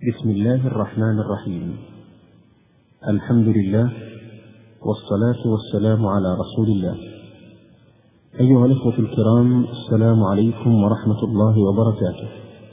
بسم الله الرحمن الرحيم. الحمد لله والصلاة والسلام على رسول الله. أيها الأخوة الكرام، السلام عليكم ورحمة الله وبركاته.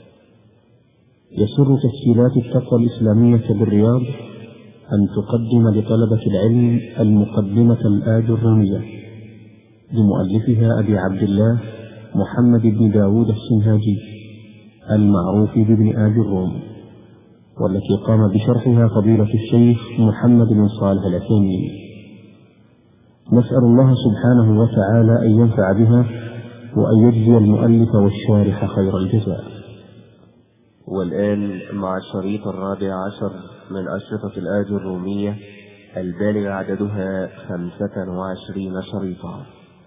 يسر تسجيلات التقوى الإسلامية بالرياض أن تقدم لطلبة العلم المقدمة الآجرونية لمؤلفها أبي عبد الله محمد بن داود السنهاجي المعروف بابن آجروم، والتي قام بشرحها فضيلة الشيخ محمد بن صالح العثيمين. نسأل الله سبحانه وتعالى أن ينفع بها وأن يجزي المؤلف والشارح خير الجزاء. والآن مع الشريط 14 من أشرطة الآجرومية البالغ عددها 25 شريطا.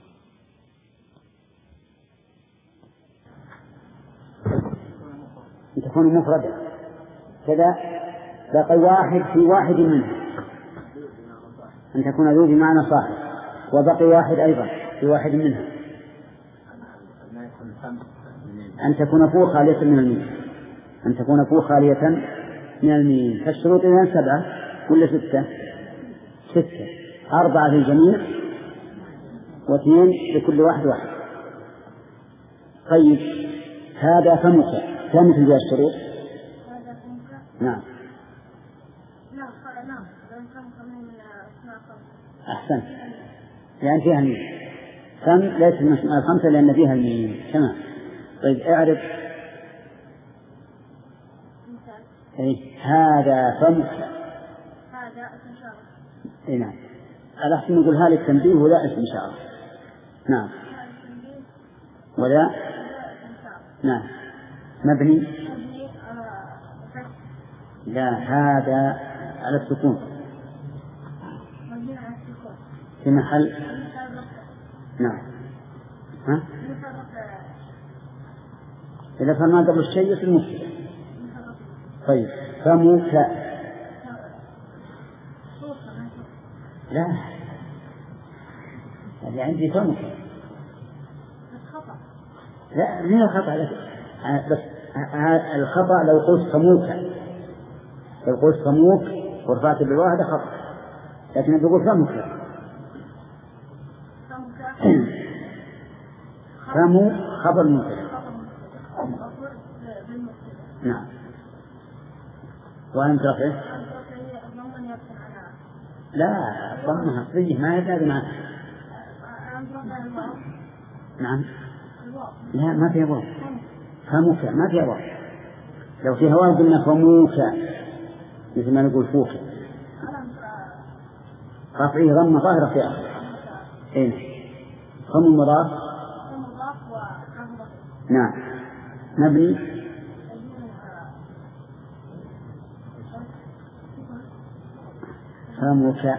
تكون مفردة كذا، بقي واحد في واحد منها، أن تكون ذو بمعنى صاحب، وبقي واحد أيضا في واحد منها، أن تكون فوق خالية من الميم، أن تكون فوق خالية من الميم. فالشروط إذن 7 ولا 6؟ 6، 4 في الجميع و2 لكل واحد واحد. طيب، هذا فمك كم مثل ذي الشروط؟ نعم. أحسن، لأن فيها الميم. فم ليس من الأسماء الخمسة لأن فيها الميم. تمام. طيب، اعرف هذا فمك. هذا اسم إشارة. نعم. الأحسن نقول هذا التنبيه ولا اسم إشارة. نعم. ولا. نعم. مبني. لا، هذا على السكون في محل. نعم. ها؟ إذا فما قبل الشيء في المبتدأ. طيب، فمك. لا، اللي عندي فمك. لا، من الخطأ بس الخطأ لو قلت فموك، لو قلت فموك ورفعت بالواحدة خطأ، لكن بقول فمك. فمو خبر مبتدأ. نعم. وأنت رفعه؟ لا، ضمها صريح ما يزال معه. نعم. لا، ما فيها واو. فمك ما فيها واو. لو فيها واو قلنا فموك، مثل ما نقول فوك. رفعه ضمة ظاهرة في آخر. فم المضاف. نعم. مبني. فمك.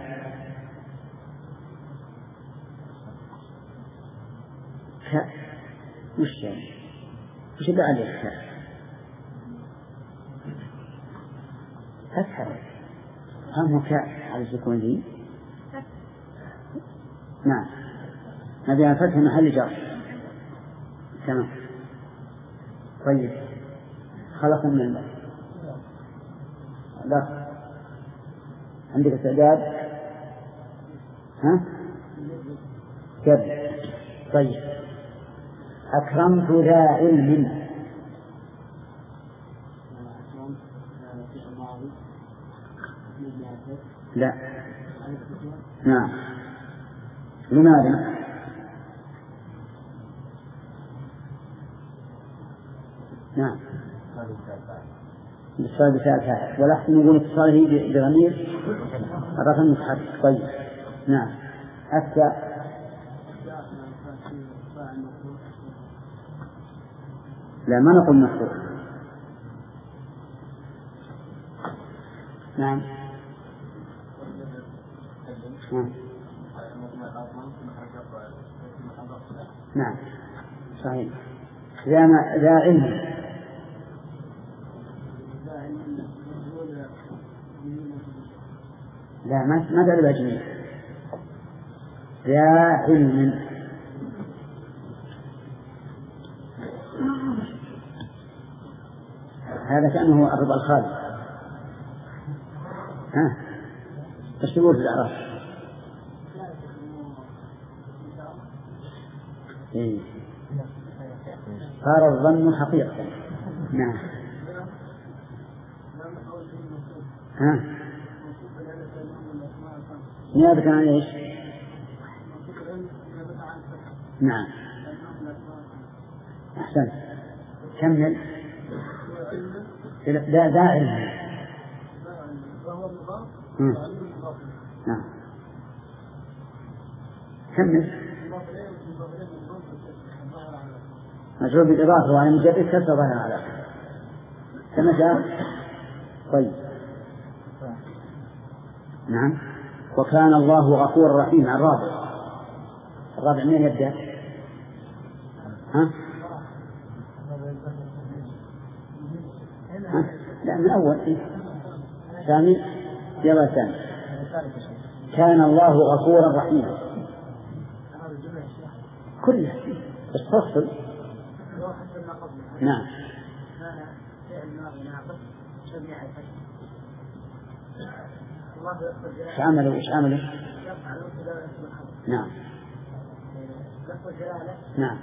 وش اللي عليك؟ فتحة. فمك على السكون دي. نعم. نبيها فتح محل جر. تمام. طيب، خلق من الماء. لا، عندك استعداد؟ ها؟ كذب. طيب، أكرمت ذا علم. لا. نعم. لماذا؟ نعم. الاتصال بساعة ولا أحسن نقول اتصاله بضمير الرقم المتحرك. طيب. نعم. أتى. لا، ما نقول مفعول. نعم. نعم. صحيح. ذا علم. لا، ما تعرف أجمل. ذا علم. هذا كأنه الربع الخالي. ها ايش تقول في الأعراف؟ إيه. صار الظن حقيقة. نعم. ها نيابة عن ايش؟ نعم أحسن كمل. لا دائما. نعم كمل. مجرور بالإضافة وعلى مجرد كسر ظاهر على كما جاء. طيب نعم. وكان الله غفورا رحيما. الرابع من يبدأ؟ ها؟ لا من أول. ثاني يلا ثاني. كان الله غفورا رحيما كلها استفصل. نعم ايش عملوا نعم نعم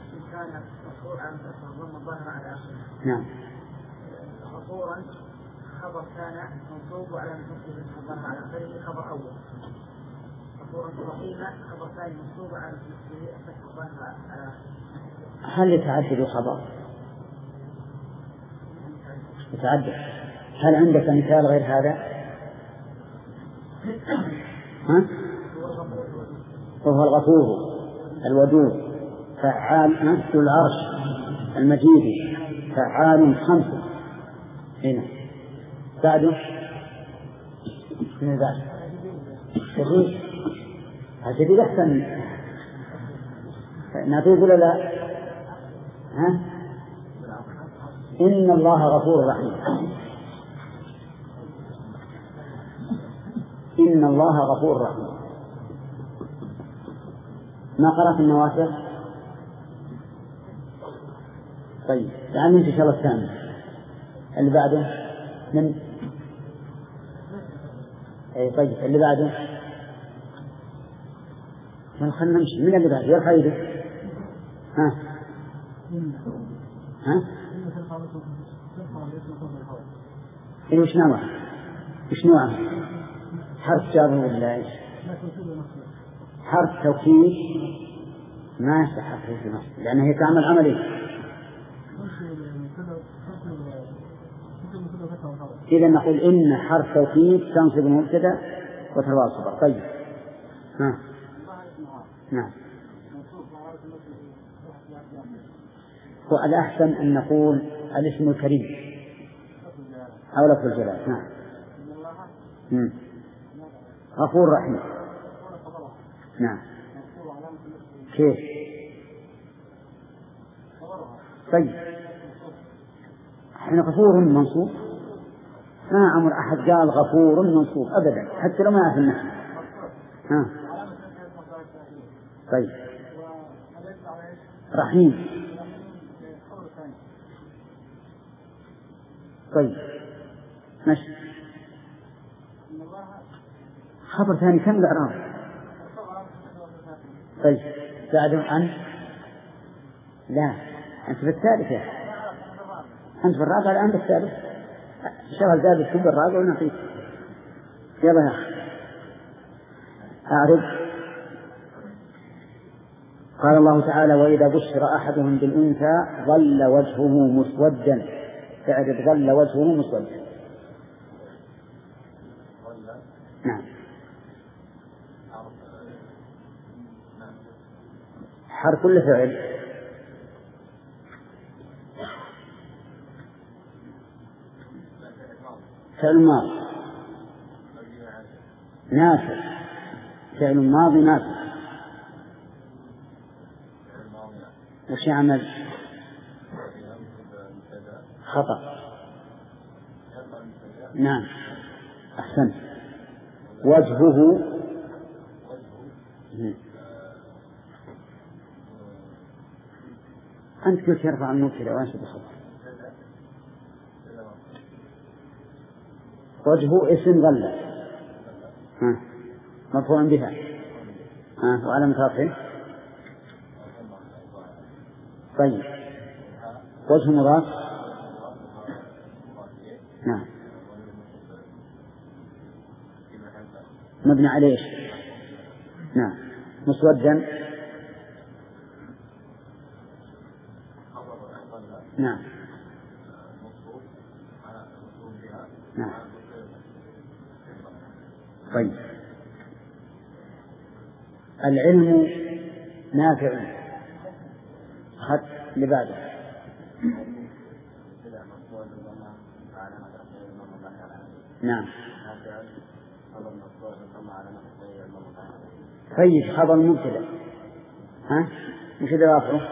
نعم غفورا خبر كان منصوب وعلى نصبه الظاهر على آخره خبر أول. غفورا رحيما خبر ثاني منصوب على نصبه الظاهر على آخره. هل يتعدد الخبر؟ يتعدد. هل عندك مثال غير هذا؟ ها؟ وهو الغفور الودود فعال ذو العرش المجيد فعال خمسة. هنا بعده من بعد جديد أحسن. نعطيه ولا لا؟ ها؟ إن الله غفور رحيم. إن الله غفور رحيم. ما قرأت النواسخ؟ طيب يعني إن شاء الله الثاني اللي بعده من أي طيب اللي بعده من خلنا نمشي من اللي بعده يا خير. ها ها إيه وش نوعه حرف جار ولا إيش؟ حرف توكيد ما يصح في نفسه لأنه هي تعمل عملي. إذا نقول إن حرف توكيد تنصب المبتدأ وترفع الخبر. طيب ها نعم. والأحسن أن نقول الاسم الكريم أو لفظ الجلال. نعم غفور رحيم. نعم كيف؟ طيب احنا غفور منصوب ما عمر أحد قال غفور منصوب أبدا حتى لو ما يعرف النحو. ها طيب رحيم. طيب ماشي. خبر ثاني كم الإعراب؟ طيب بعده عن لا أنت في الثالث يا أنت في الرابع الآن بالثالث شغل ذلك كل الرابع ونقيت. يلا يا أخي أعرض. قال الله تعالى وإذا بشر أحدهم بالأنثى ظل وجهه مسودا. فأعرض ظل وجهه مسودا. نعم حرف كل فعل فعل ماضي ناسخ. فعل ماضي ناسخ. وش يعمل؟ خطأ. نعم أحسن. وجهه أنت قلت يرفع المبتدأ وأنشد الخبر. وجهه اسم غلة مرفوع بها وعلامة رفعه. طيب وجه مضاف نعم مبني عليه نعم مسودا نعم نعم. طيب العلم نافع خط لبعده نعم. طيب خبر مبتدأ مش إضافه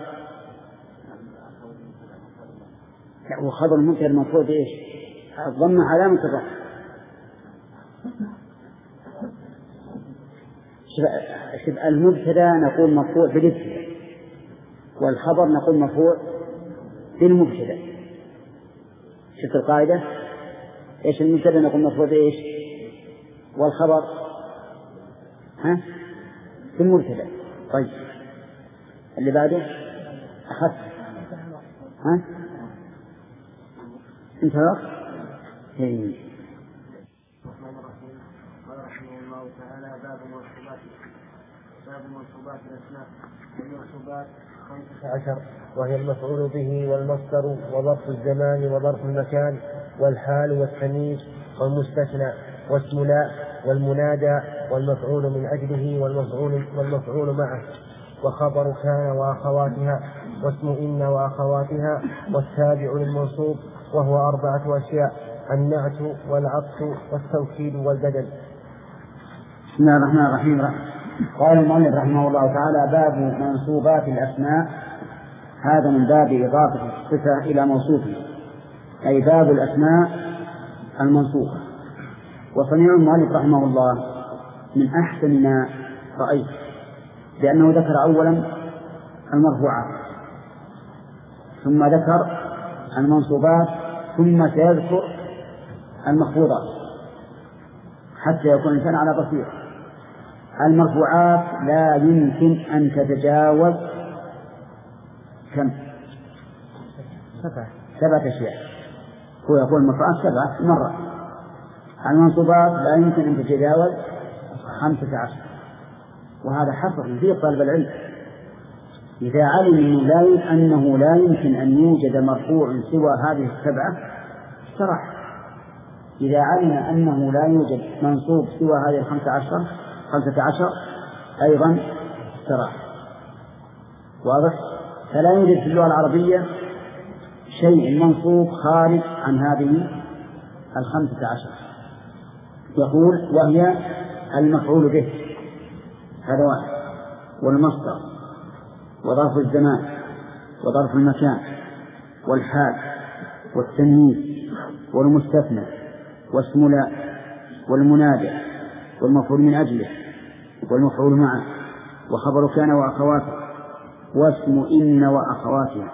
وخبر مبتدأ المفروض إيش الضم علامة الرفع. المبتدأ نقول مرفوع بالابتداء والخبر نقول مرفوع بالمبتدأ. شفت القاعدة إيش المبتدأ نقول مرفوع بإيش والخبر بالمبتدأ. طيب اللي بعده أخذت انت رأى باب منصوبات الأسماء. والمنصوبات 15 وهي المفعول به والمصدر وظرف الزمان وظرف المكان والحال والتمييز والمستثنى واسم لا والمنادى والمفعول من أجله والمفعول معه وخبر كان وأخواتها واسم إن وأخواتها والتابع للمنصوب وهو 4 أشياء: النعت والعطف والتوكيد والبدل. بسم الله الرحمن الرحيم. قال المؤلف رحمه الله تعالى: باب منصوبات الأسماء. هذا من باب إضافة الصفة إلى موصوفه، أي باب الأسماء المنصوبة. وصنيع المؤلف رحمه الله من أحسن ما رأيت، لأنه ذكر أولا المرفوعات ثم ذكر المنصوبات ثم سيذكر المخفوضات حتى يكون الإنسان على بصيرة. المرفوعات لا يمكن أن تتجاوز كم؟ 7 أشياء. هو يقول المرفوعات 7 مرة. المنصوبات لا يمكن أن تتجاوز 15. وهذا حصر في طالب العلم إذا علم أنه لا يمكن أن يوجد مرفوع سوى هذه 7 شرح. إذا علم أنه لا يوجد منصوب سوى هذه 15 أيضا شرح. واضح؟ فلا يوجد في اللغة العربية شيء منصوب خارج عن هذه 15. يقول: وهي المفعول به، هذا واحد، والمصدر وظرف الزمان وظرف المكان والحال والتمييز والمستثنى واسم لا والمنادى والمفعول من أجله والمفعول معه وخبر كان وأخواته واسم إن وأخواتها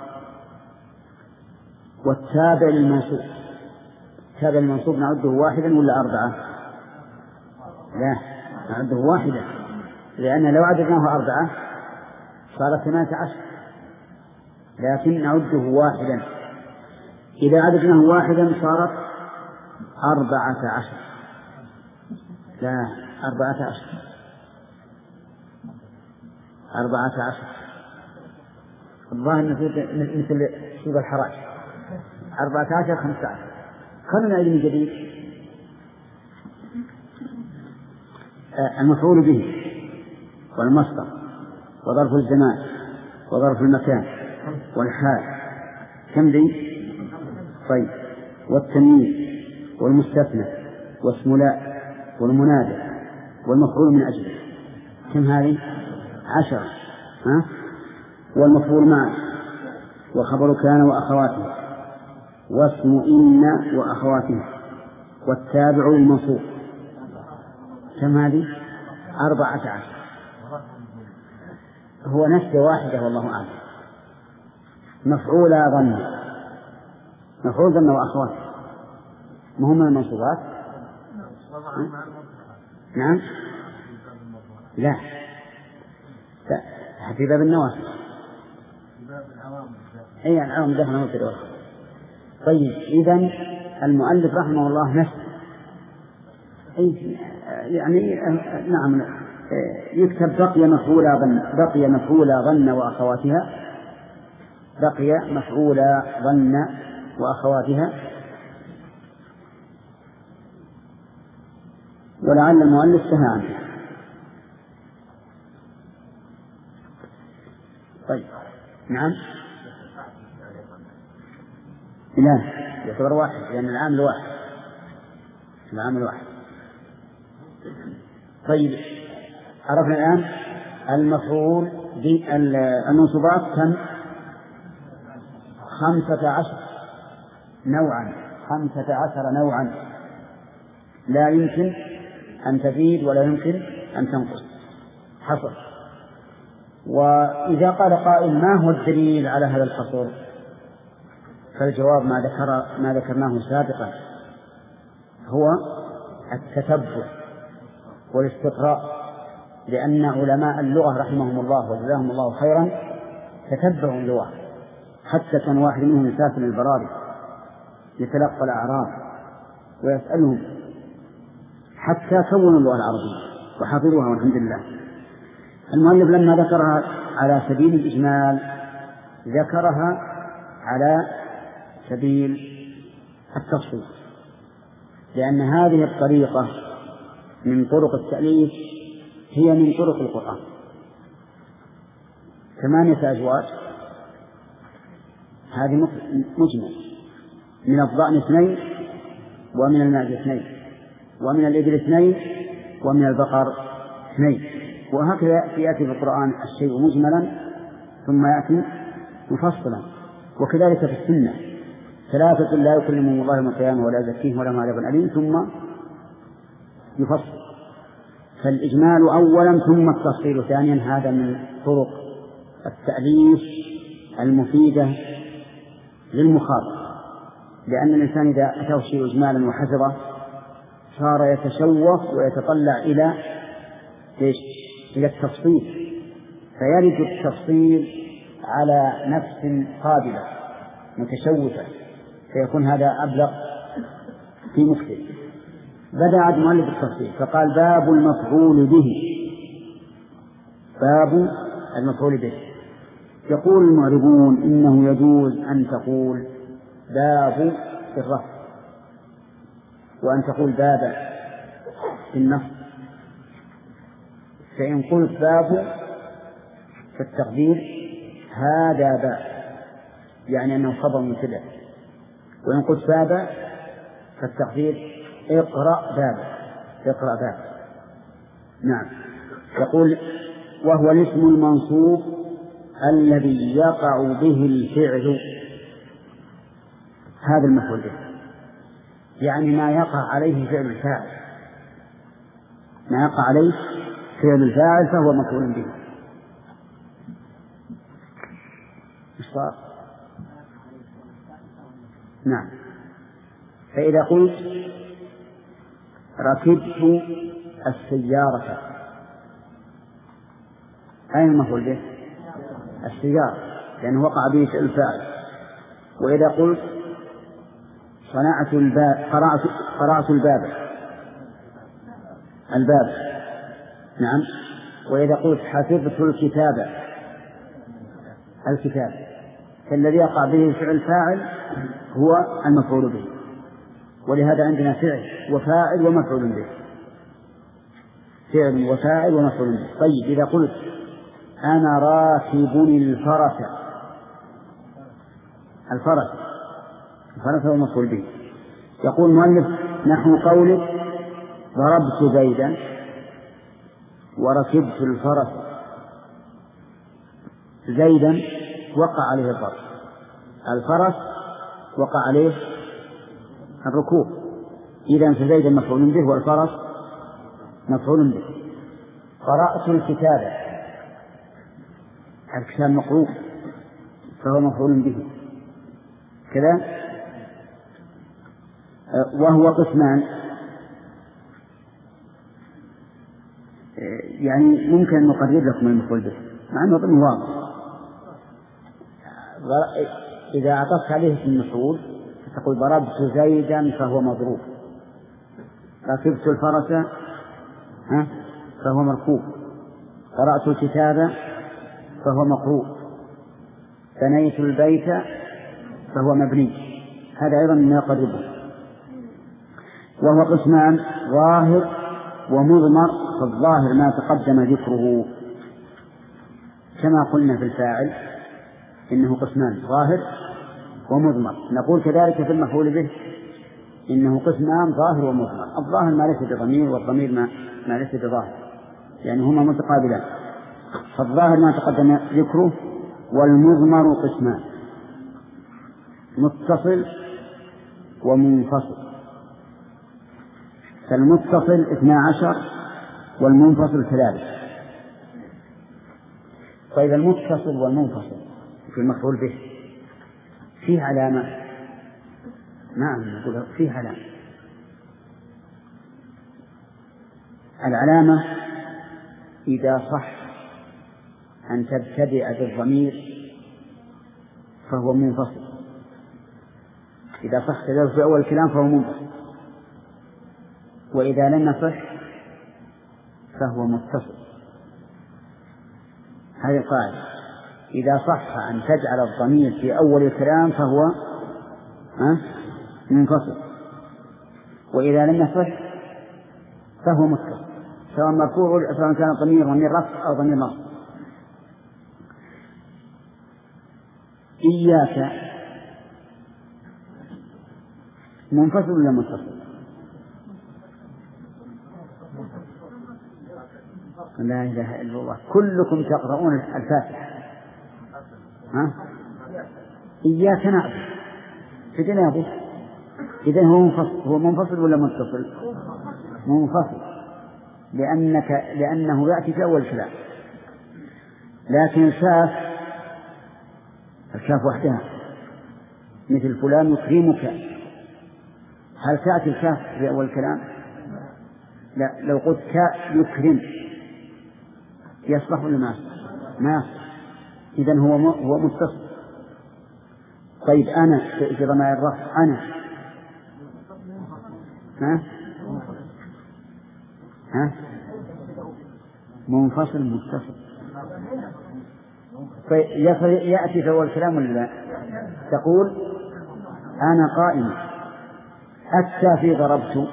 والتابع للمنصوب. تابع المنصوب نعده 1 ولا 4؟ لا، نعده 1، لأن لو عددناه 4 صار 18، لكن نعده 1. إذا عددناه 1 صارت 14. لا، 14 الظاهر مثل سوق الحراج 14 15. خلنا من جديد. المفعول به والمصدر وظرف الزمان وظرف المكان والحال كم ذي؟ طيب، والتمييز والمستثنى واسم لا والمنادى والمفعول من أجله كم هذه؟ 10. والمفعول معه وخبر كان وأخواته واسم إن وأخواته والتابع للمنصوب كم هذه؟ 14. هو نفسه 1 والله أعلم. مفعول ظن وأخواته مهم المنصوبات نعم لا في باب النوافل أي العوام دخلوا في الأخرى. طيب إذن المؤلف رحمه الله نفسه يعني نعم يكتب بقي مفعولا ظن وأخواتها، بقي مفعولا ظن وأخواتها، ولعل المؤلف سهى عنه. طيب نعم لا يعتبر واحد لأن العامل واحد. طيب عرفنا الآن المفعول بالمنصوبات كم؟ 15 نوعا لا يمكن أن تزيد ولا يمكن أن تنقص حصر. وإذا قال قائل ما هو الدليل على هذا الحصر؟ فالجواب ما ذكرناه سابقا، هو التتبع والاستقراء، لأن علماء اللغة رحمهم الله وجزاهم الله خيرا تتبعوا اللغة، حتى كان واحد منهم يسافر البراري يتلقى الأعراب ويسألهم حتى كونوا اللغة العربية وحفظوها والحمد لله. المؤلف لما ذكرها على سبيل الإجمال ذكرها على سبيل التفصيل، لأن هذه الطريقة من طرق التأليف هي من طرق القرآن. 8 أزواج هذه مجمل، من الضأن 2 ومن الماعز 2 ومن الإبل 2 ومن البقر 2، وهكذا يأتي في القرآن الشيء مجملا ثم يأتي مفصلا. وكذلك في السنة 3 لا يكلمهم الله يوم القيامة ولا يزكيهم ولهم عذاب أليم ثم يفصل. فالإجمال أولا ثم التفصيل ثانيا، هذا من طرق التأليف المفيدة للمخاطب، لأن الإنسان إذا أتاه شيء إجمالا وحفظه صار يتشوق ويتطلع إلى التفصيل، فيرد التفصيل على نفس قابلة متشوفة، فيكون هذا أبلغ في مكتب. بدأ المؤلف التفصيل فقال باب المفعول به. يقول المعربون إنه يجوز أن تقول باب في الرفع وأن تقول باب في النصب. فإن قلت باب فالتقدير هذا باب، يعني أنه خبر مبتدأ، وإن قلت باب فالتقدير اقرأ باب. نعم. يقول وهو الاسم المنصوب الذي يقع به الفعل، هذا المفعول به، يعني ما يقع عليه فعل الفاعل، فهو مفعول به. صار نعم. فإذا قلت ركبت السيارة، أين المفعول به؟ السيارة، لأنه وقع به فعل الفاعل. وإذا قلت قرأت الباب نعم. وإذا قلت حفظت الكتاب، فالذي يقع به فعل الفاعل هو المفعول به، ولهذا عندنا فعل وفاعل ومفعول به. طيب إذا قلت أنا راكب الفرس هو مفعول به. يقول المؤلف نحو قولك ضربت زيدا وركبت الفرس. زيدا وقع عليه الضرب، الفرس وقع عليه الركوب، إذن فزيدا مفعول به والفرس مفعول به. قرأت الكتاب مقروء فهو مفعول به كذا. وهو قسمان، يعني ممكن نقرب لكم المفعول به مع أنه ضمن واضح. إذا عطفت عليه في المفعول تقول ضربت زيدا فهو مضروب، ركبت الفرس فهو مركوب، قرأت الكتاب فهو مقروء، بنيت البيت فهو مبني. هذا أيضا ما يقربه. وهو قسمان ظاهر ومضمر، فالظاهر ما تقدم ذكره كما قلنا في الفاعل إنه قسمان ظاهر ومضمر. نقول كذلك في المفعول به إنه قسمان ظاهر ومضمر. الظاهر ما ليس بضمير، والضمير ما ليس بظاهر، يعني هما متقابلان. فالظاهر ما تقدم ذكره، والمضمر قسمان متصل ومنفصل. فالمتصل 12 والمنفصل 3. طيب المتصل والمنفصل في المفعول به فيه علامة؟ نعم نقول فيه علامة. العلامة إذا صح أن تبتدئ بالضمير فهو منفصل، إذا صح تبتدئ في أول الكلام فهو منفصل، وإذا لم يصح فهو متصل. هذه القاعدة، إذا صح أن تجعل الضمير في أول الكلام فهو منفصل، وإذا لم يصح فهو متصل، سواء مرفوع سواء كان ضمير رفع أو ضمير نصب. إياك منفصل ولا متصل؟ لا إله إلا الله. كلكم تقرؤون الفاتحة إياك نعبد في جنابه. إذن هو منفصل ولا متصل؟ منفصل، لأنه يأتي في أول الكلام. لكن الكاف وحدها مثل فلان يكرمك، هل تأتي الكاف في أول الكلام؟ لا. لو قلت كاء يكرم يصلح ولا ما يصلح؟ إذن هو متصل. طيب أنا في ضمائر الرفع أنا منفصل متصل. طيب يأتي في أول الكلام ولا لا؟ تقول أنا قائم. التافي ضربت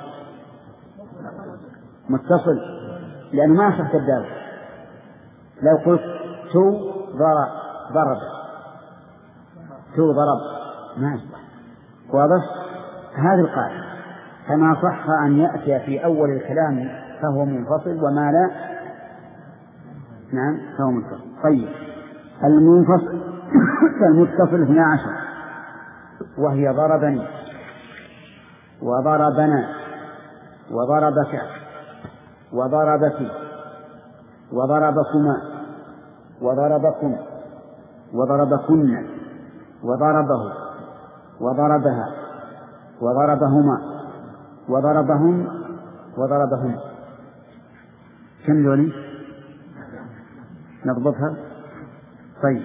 متصل لأنه ما صح الدال. لو قلت تو ضرب ما يصح. واضح؟ هذه القاعدة. كما صح أن يأتي في أول الكلام فهو منفصل، وما لا فهو منفصل. طيب المنفصل المتصل 12، وهي ضربني وضربنا وضربك وضربك وضربكما وضربكم وضربكن وضربه وضربها وضربهما وضربهم وضربهم. كم ذولي؟ نضبطها. طيب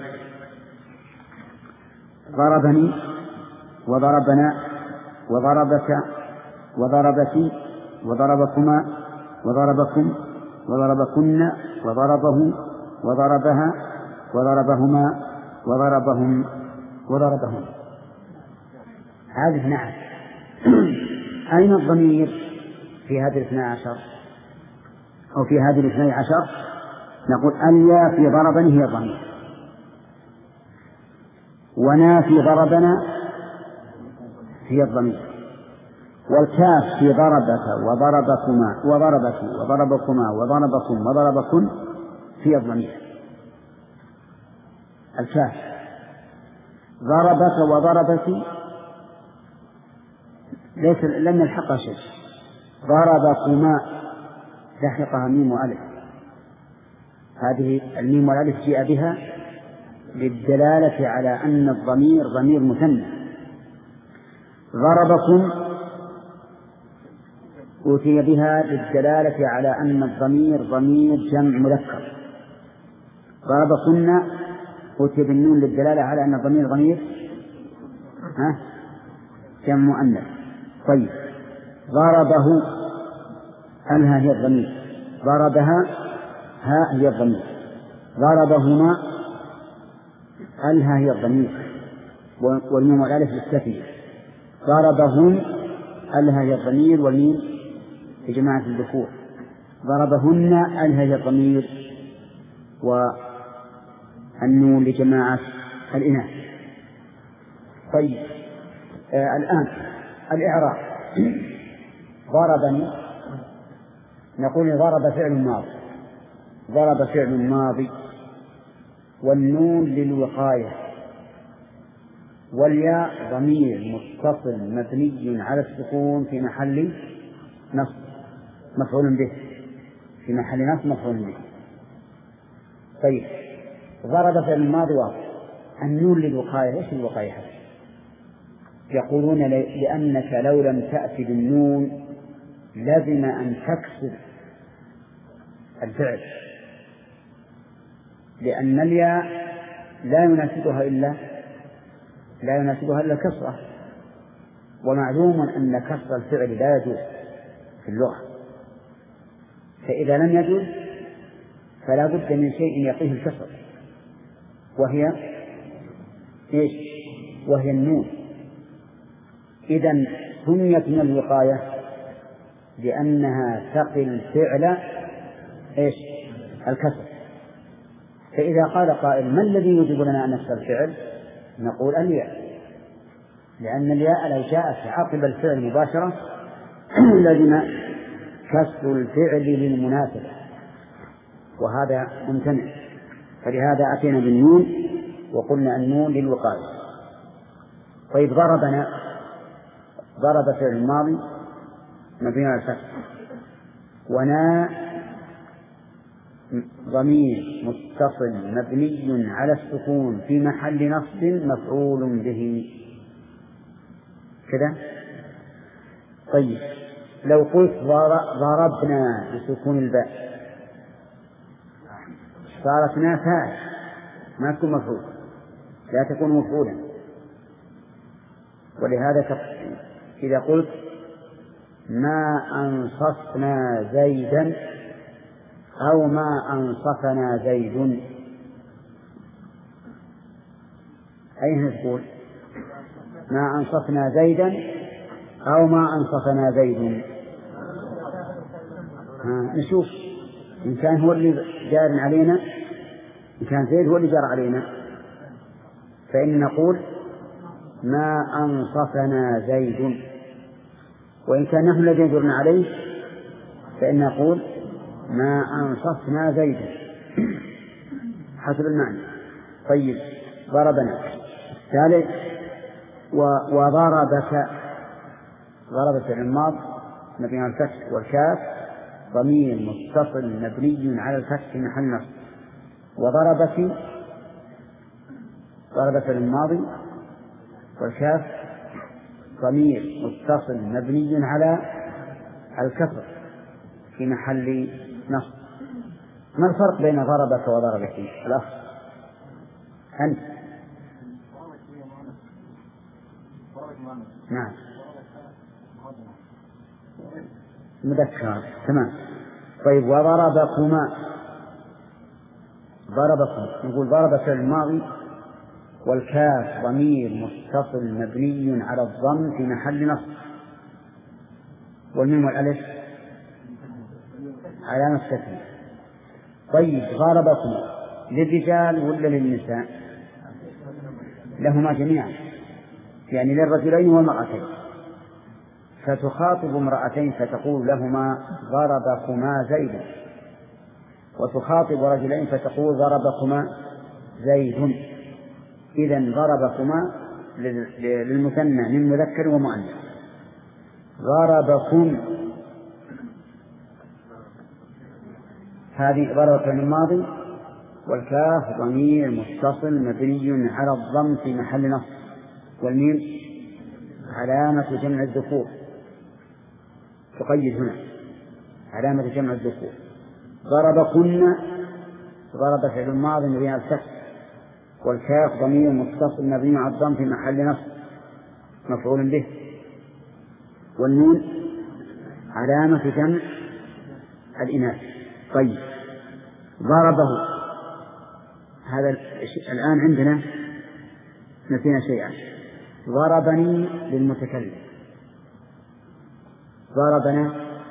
ضربني وضربنا وضربك وضربك وضربكما وضربكم وضربكن وضربه وضربها وضربهما وضربهم وضربهم. هذه 12. أين الضمير في هذه 12 أو في هذه 12؟ نقول اليا في ضربني هي الضمير، ونا في ضربنا هي الضمير، والكاف في ضربك وضربكما وضربك وضربكما وضربكم وضربكن هي الضمير. الكاف ضربك وضربك ليس لم يلحقها شيء. ضربكما لحقها ميم وألف. هذه الميم والألف جاء بها للدلالة على أن الضمير ضمير مثنى. ضربكم أوتي بها للدلالة على أن الضمير ضمير جمع مذكر. ضربكن أوتي بالنون للدلالة على أن الضمير ضمير جمع مؤنث. طيب ضربه أنها هي الضمير، ضربها ها هي الضمير، ضربهما أنها هي الضمير والميم والألف للتثنية، ضربهم أنها هي الضمير والميم لجماعة الذكور، ضربهن أنها هي الضمير والنون لجماعة الإناث. طيب الآن الإعراب. ضربني نقول ضرب فعل ماضي، ضرب فعل ماضي والنون للوقاية والياء ضمير متصل مبني على السكون في محل نصب مفعول به، في محل نصب مفعول به. طيب ضرب فعل الماضي واضح، النون للوقاية ايش الوقاية؟ يقولون لأنك لو لم تأتي بالنون لازم أن تكسر الفعل، لأن الياء لا يناسبها إلا كسرة، ومعلوم أن كسر الفعل لا يجوز في اللغة، فإذا لم يجوز فلا بد من شيء يقيه الكسر، وهي إيش؟ وهي النون. إذن سميت من الوقاية لأنها تقي الفعل إيش؟ الكسر. فإذا قال قائل ما الذي يوجب لنا أن نكسر الفعل؟ نقول الياء، لأن الياء لو جاءت عقب الفعل مباشرة لازم كسر الفعل للمناسبة، وهذا ممتنع، فلهذا أتينا بالنون وقلنا النون للوقاية. طيب ضربنا، ضرب فعل الماضي مبني على الفتح، ونا ضمير متصل مبني على السكون في محل نصب مفعول به كذا. طيب لو قلت ضربنا بسكون الباء صارت نافعة ما تكون مفعول، لا تكون مفعولا. ولهذا إذا قلت ما أنصفنا زيدا أو ما أنصفنا زيد، أين تقول؟ ما أنصفنا زيدا أو ما أنصفنا زيد. نشوف إن كان هو اللي جار علينا، إن كان زيد هو اللي جار علينا فإن نقول ما أنصفنا زيد، وإن كان نحن الذين جرنا عليه فإن نقول ما أنصفنا زيدا حسب المعنى. طيب ضربنا الثالث وضربك، ضرب فعل الماضي مبني على الفتح والكاف ضمير متصل مبني على الفتح في محل نصب، وضربك ضرب فعل الماضي والكاف ضمير متصل مبني على الكسر في محل نصب. ما الفرق بين ضربك وضربك الأخ أنت؟ نعم مذكر تمام. طيب وضربكما، ضربكم نقول ضرب فعل الماضي والكاف ضمير متصل مبني على الضم في محل نصب، والميم والألف علامة التثنية. طيب ضربكم للرجال ولا للنساء؟ لهما جميعا، يعني للرجلين والمرأتين، فتخاطب امرأتين فتقول لهما ضربكما زيد، وتخاطب رجلين فتقول ضربكما زيد. إذن ضربكما للمثنى من مذكر ومؤنث. ضربكم هذه ضرب فعل الماضي والكاف ضمير متصل مبني على الضم في محل نصب، والميم علامة جمع الذكور. تقيد هنا علامة جمع الذكور. ضربكن، ضرب فعل ماض مبني على الفتح، والكاف ضمير متصل مبني على الضم في محل نصب مفعول به، والنون علامة جمع الإناث. طيب ضربه، هذا الآن عندنا نسينا شيئا. ضربني للمتكلم، ضربنا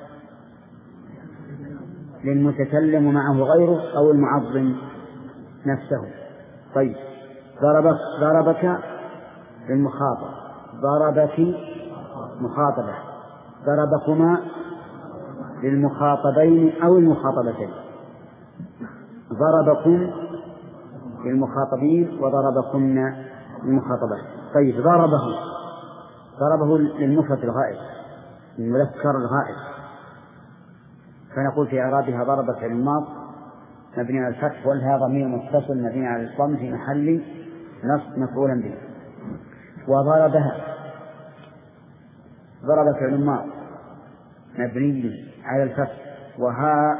للمتكلم ومعه غيره أو المعظم نفسه. طيب ضربك للمخاطب، ضربك مخاطبة، ضربكما للمخاطبين أو المخاطبتين، ضربكم للمخاطبين وضربكن للمخاطبات. طيب ضربه للمفرد الغائب، المذكر الغائب، فنقول في إعرابها ضرب فعل ماض مبني على الفتح والها ضمير متصل مبني على الضم في محل نصب مفعولا به. وضربها ضرب فعل ماض مبني على الفتح وها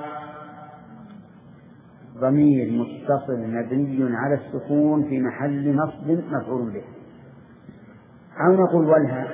ضمير متصل مبني على السكون في محل نصب مفعول به. أو نقول والها،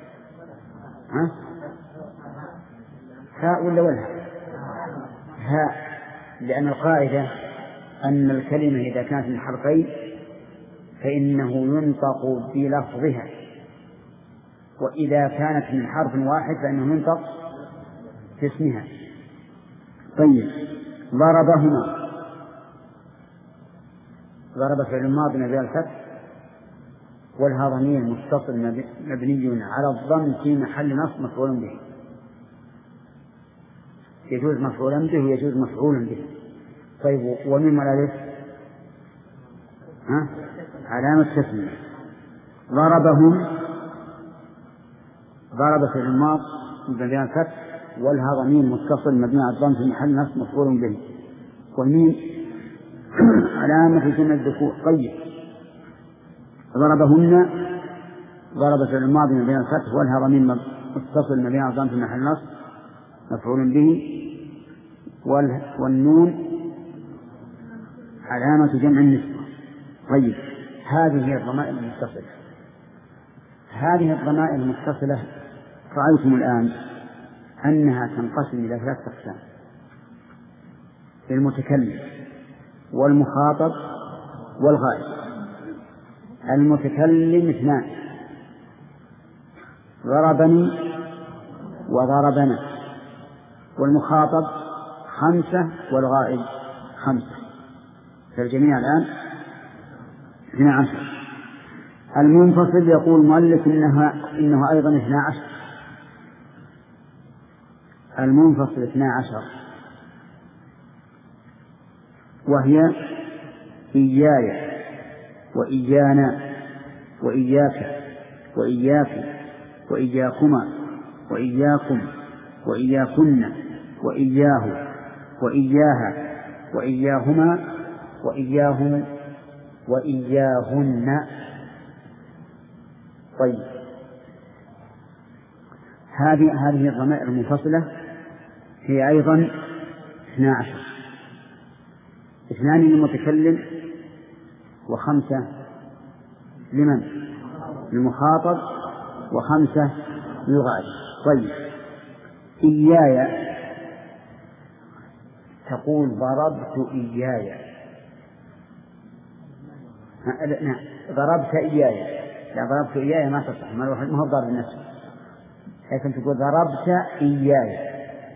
هاء ولا والها؟ هاء، لأن القاعدة أن الكلمة إذا كانت من حرفين فإنه ينطق بلفظها، وإذا كانت من حرف واحد فإنه ينطق باسمها. طيب ضربهما، ضرب فعل ماض مبني على الفتح والها ضمير متصل مبني على الضم في محل نصب مفعول به. يجوز مفعولا به ويجوز مفعولا به. طيب ومن الألف علامة تسمية. ضربهم، ضرب فعل ماض مبني على الفتح والها ضمير متصل مبني على الضم في محل نصب مفعول به، والميم علامة جمع الذكور. طيب ضربهن، ضرب فعل ماض مبني على الفتح والها ضمير متصل مبني على الضم في محل نصب مفعول به، والنون علامة جمع النسبة. طيب هذه هي الضمائر المتصلة. هذه الضمائر المتصلة رأيتم الآن أنها تنقسم إلى 3 أقسام: المتكلم والمخاطب والغائب. المتكلم 2: ضربني وضربنا، والمخاطب 5 والغائب 5، فالجميع الآن 12. المنفصل يقول المؤلف إنه أيضا 12. المنفصل 12 وهي إياي وإيانا وإياك وإياك وإياكما وإياكم وإياكن وإياه وإياها وإياهما وإياهم وإياهن. طيب هذه الضمائر المنفصلة هي أيضا 12: 2 للمتكلم و5 لمن؟ للمخاطب و5 للغائب. طيب إياي تقول ضربت إياي، لا ضربت إياي، لا ضربت إياي ما تصح، ما هو ضرب نفسه، لكن تقول ضربت إياي.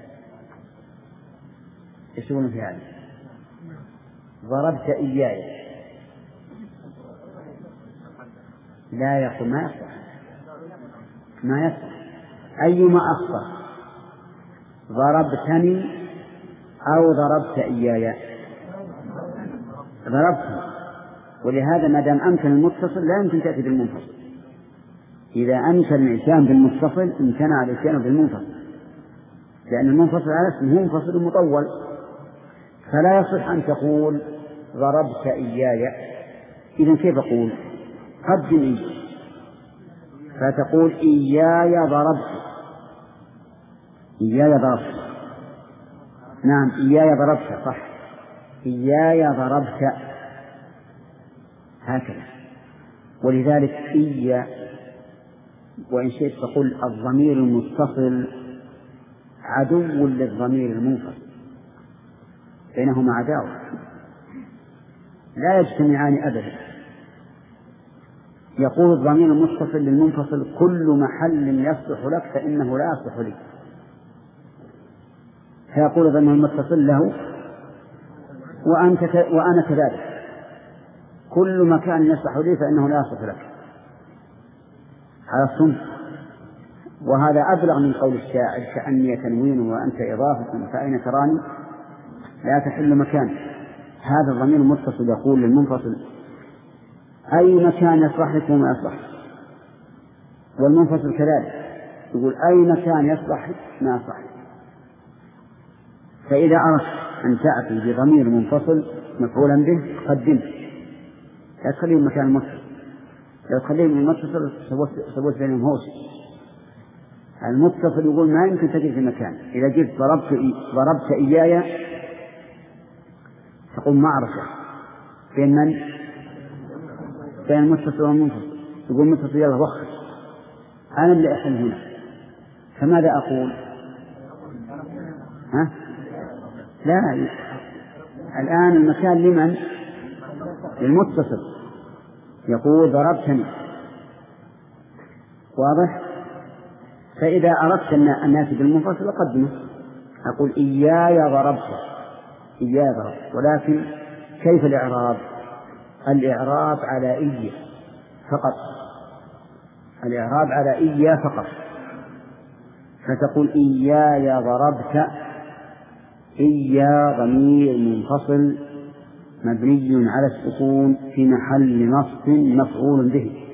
إيش يقولون في هذا؟ ضربت إياي لا يقول، ما يصح، ما يصح. أيما أخطأ، ضربتني أو ضربت إياي؟ ضربت. ولهذا ما دام أمكن المتصل لا يمكن تأتي بالمنفصل. إذا أمكن الإتيان بالمتصل امتنع الإتيان بالمنفصل، لأن المنفصل على اسمه منفصل مطول، فلا يصح أن تقول ضربت إياي. إذن كيف أقول؟ قدم إياي، فتقول إياي ضربت، إياي ضربت. نعم إياي ضربت صح، إياي ضربت هكذا. ولذلك إيا وإن شئت تقول الضمير المتصل عدو للضمير المنفصل، بينهما عداوة لا يجتمعان أبدا. يقول الضمير المتصل للمنفصل كل محل يصلح لك فإنه لا يصلح لي، فيقول الضمير المتصل له وأنا كذلك، كل مكان يصلح لي فإنه لا يصلح لك. هذا الصنف، وهذا أبلغ من قول الشاعر كأني تنوين وأنت إضافة فأين تراني لا تحل مكان. هذا الضمير المتصل يقول للمنفصل أي مكان يصلح لك وما يصلح، والمنفصل كذلك يقول أي مكان يصلح ما يصلح. فإذا أردت أن تأتي بضمير منفصل مفعولا به قدمه، لا تخليه المكان المتصل، لو تخليه من المتصل سويت بينهم هوس. المتصل يقول ما يمكن تجد في مكان. إذا جئت ضربت إياي تقول معركة بين من؟ بين المتصل والمنفصل. يقول المتصل يلا وخر، أنا اللي أحل هنا، فماذا أقول؟ ها؟ لا، الآن المكان لمن؟ للمتصل، يقول ضربتني، واضح؟ فإذا أردت أن نأتي بالمنفصل أقدمه، أقول إياي ضربت، إياي ضربت. ولكن كيف الإعراب؟ الإعراب على إيا فقط، الإعراب على إيا فقط. فتقول إياي ضربت، إيا ضمير منفصل مبني على السكون في محل نصب مفعول به.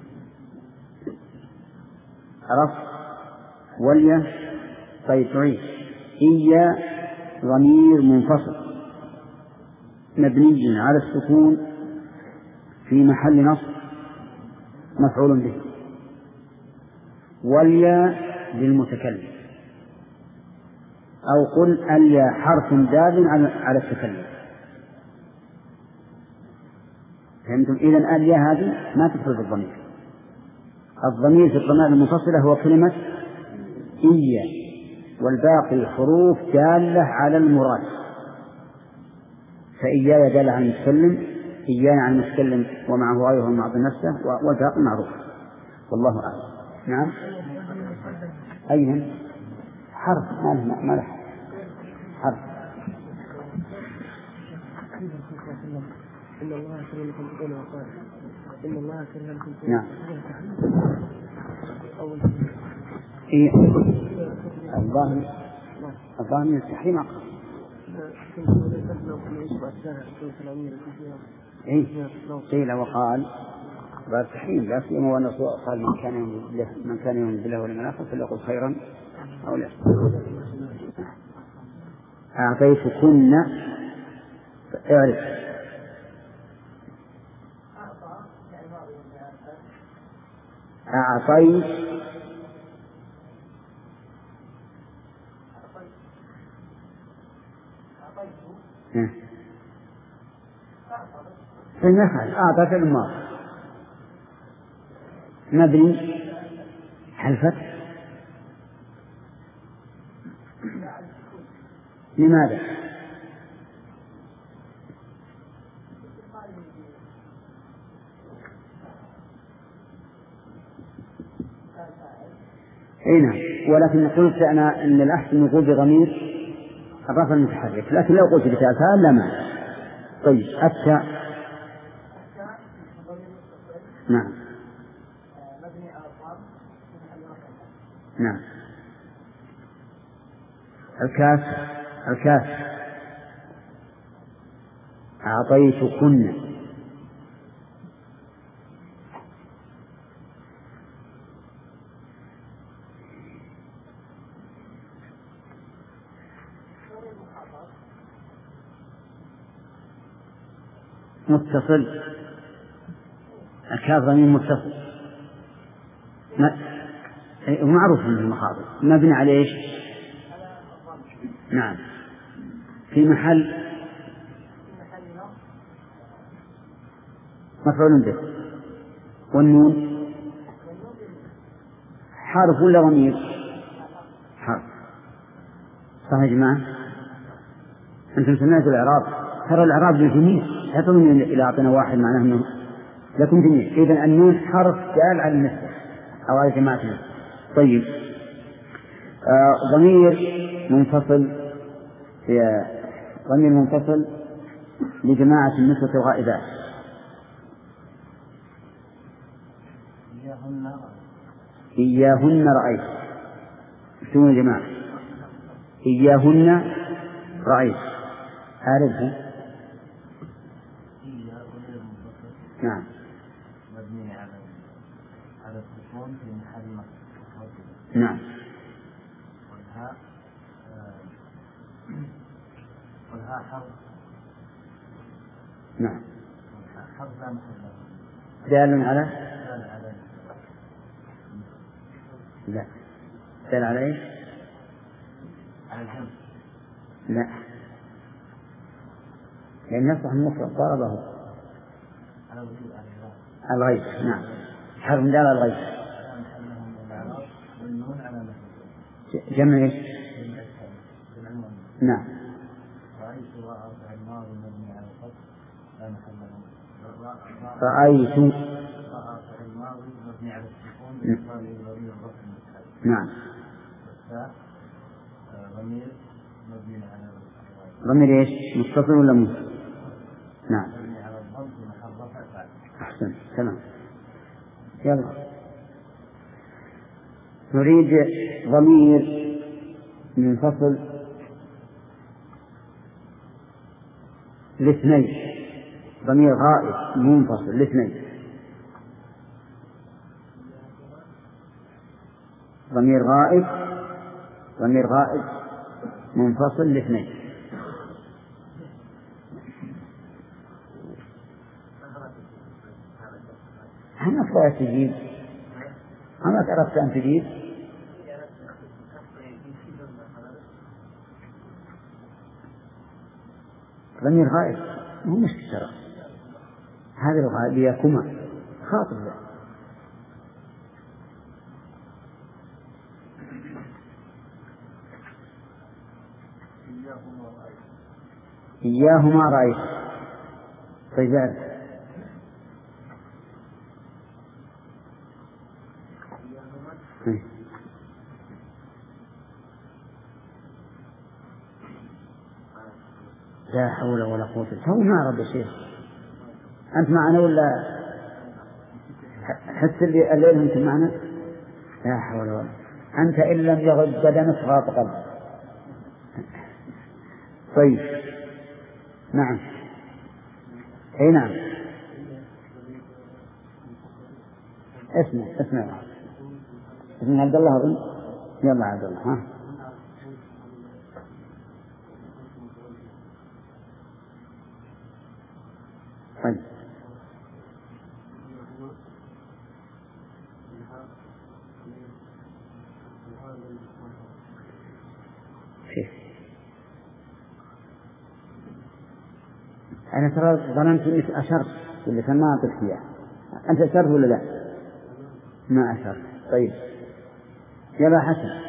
عرفت؟ وليا طيب تعيد إيا ضمير منفصل مبني على السكون في محل نصب مفعول به. واليا للمتكلم، أو قل اليا حرف دال على التكلم. فهمتم؟ إذن اليا هذه ما تفرد الضمير. الضمير في الضمائر المنفصلة هو كلمة إيا، والباقي حروف دالة على المراد. فإياي دالة على المتكلم، إيانا على المتكلم ومعه غيره مع نفسه، والباقي معروف. والله أعلم. نعم. أين حرف ما له حرف. إن الله كره لكم تقول وقال إن الله كره لكم تقول. نعم. إيه الظاهر من التحريم أقرب. قيل وقال بالتحريم، لا سيما وأن قال من كان يؤمن بالله واليوم الآخر فليقل خيرا أو لا. أعطيتكن اعرف أعطيت فنفعل أعطى فعل ماضي مبني على الفتح. لماذا؟ نعم. ولكن قلت أنا إن الأحسن يقول بضمير الرفع المتحرك، لكن لو قلت بتاء لا مانع. طيب التاء. نعم. نعم. الكاف أعطيتكن. متصل، الكاف ضمير متصل ومعروف من المخاطب مبني على ايش؟ نعم في محل مفعول به. والنون حرف ولا ضمير؟ حرف. صح يا جماعة؟ أنتم سمعتوا الإعراب، ترى الإعراب للجميع، لا تظن إذا أعطينا واحد معناه أنه لكم جميع. إذن النون حرف دال على النسبة أو على جماعة. طيب ضمير منفصل لجماعة النسوة الغائبات. إياهن رأيت. شو يا جماعة؟ إياهن رأيت عارفه؟ نعم مبني على السكون في محل مفعول. نعم. والهاء حرف. نعم. حرف لا محل له. دال على لا دال على ايش؟ على الهم. لا لأن يصلح المفرد ضربه الغيب. نعم حرف دال على الغيب. جمع ايش؟ نعم. رأيت نعم. ضمير ايش؟ متصل ولا منفصل؟ نعم. أحسن تمام. يلا نريد ضمير منفصل لاثنين، ضمير غائب منفصل لاثنين. ضمير غائب منفصل لاثنين. أنا أفضل تجيب، أنا أردت أن تجيب. ضمير غائب مو مشكلة ترى، هذا الغائب يكما خاطب له. إياهما رأيت. طيب لا حول ولا قوة إلا بالله. ما رب الشيخ أنت معنا ولا حتى الليل أنت معنا؟ لا حول ولا. أنت إن لم يغض بدنك غاط قلبك. طيب نعم. أي نعم. اسمع اسم عبد الله أظن. يلا عبد الله ها. طيب أنا ترى ظننت إنك أشرت اللي كان ما أعطيك إياه. أنت أشرت ولا لا؟ ما أشرت. طيب يلا حسن.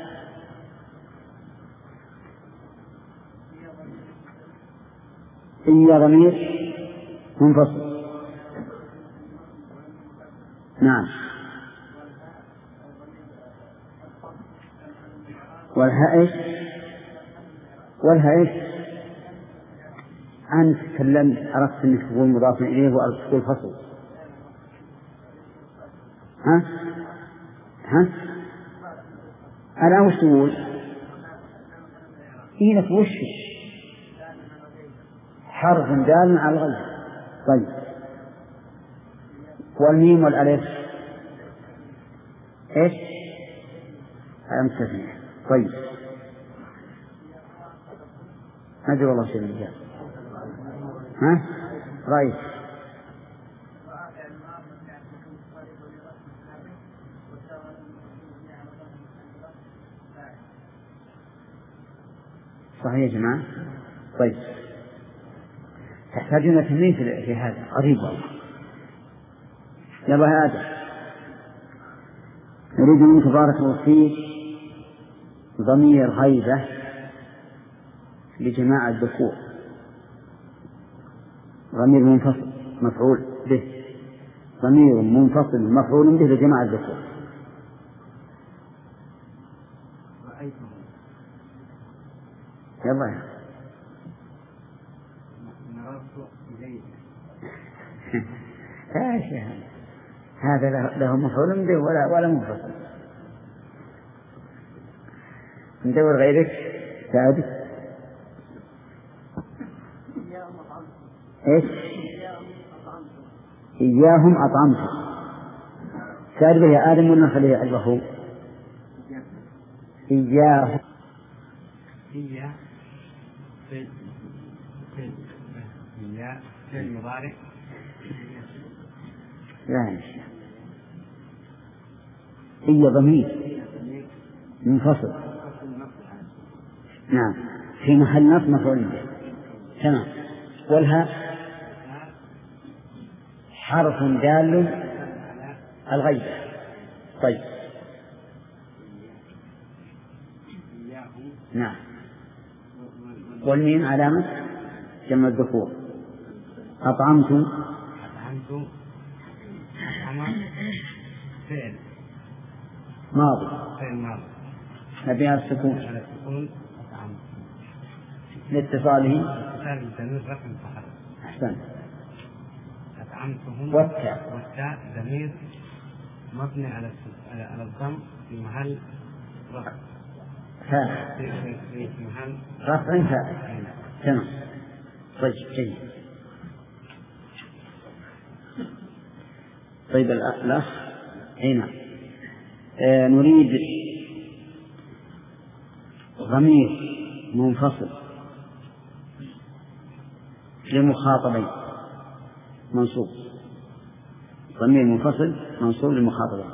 إيا ضمير منفصل. نعم. والهاء إيش؟ أنت تكلمت عرفت أنك تقول مضاف إليه وتقول فصل. ها أنا وش تقول؟ إنك وش حرف دال على الغيب. طيب والميم والألف إيش؟ مستثنى. طيب ما أدري والله شيء الرجال. ها رأيت. صحيح يا جماعة. طيب تحتاجون تمرين في هذا غريب والله. يلا هذا نريد منك بارك الله فيك ضمير غيبة لجماعة الذكور، ضمير منفصل مفعول به، ضمير منفصل مفعول به لجماعة الذكور. يلا يا هذا له مفعول به ولا منفصل. ندور غيرك سعد. ايش؟ إياهم أطعمتم. سعد به يا آدم ولا خليه يعرفه؟ إياهم. إياه في المضارع. لا هي ضمير منفصل. نعم في محل نصب مفعول به. تمام. والها حرف دال الغيبة. طيب نعم. والميم علامة جمع الذكور. أطعمت فعل ماضي نبي على السكون لاتصاله أحسن. أطعمتهم والتاء ضمير مبني على الضم في محل رفع في محل رفع فاعل. تمام. طيب جيد. طيب الأخ هنا نريد ضمير منفصل لمخاطبين منصوب. ضمير منفصل منصوب للمخاطبين.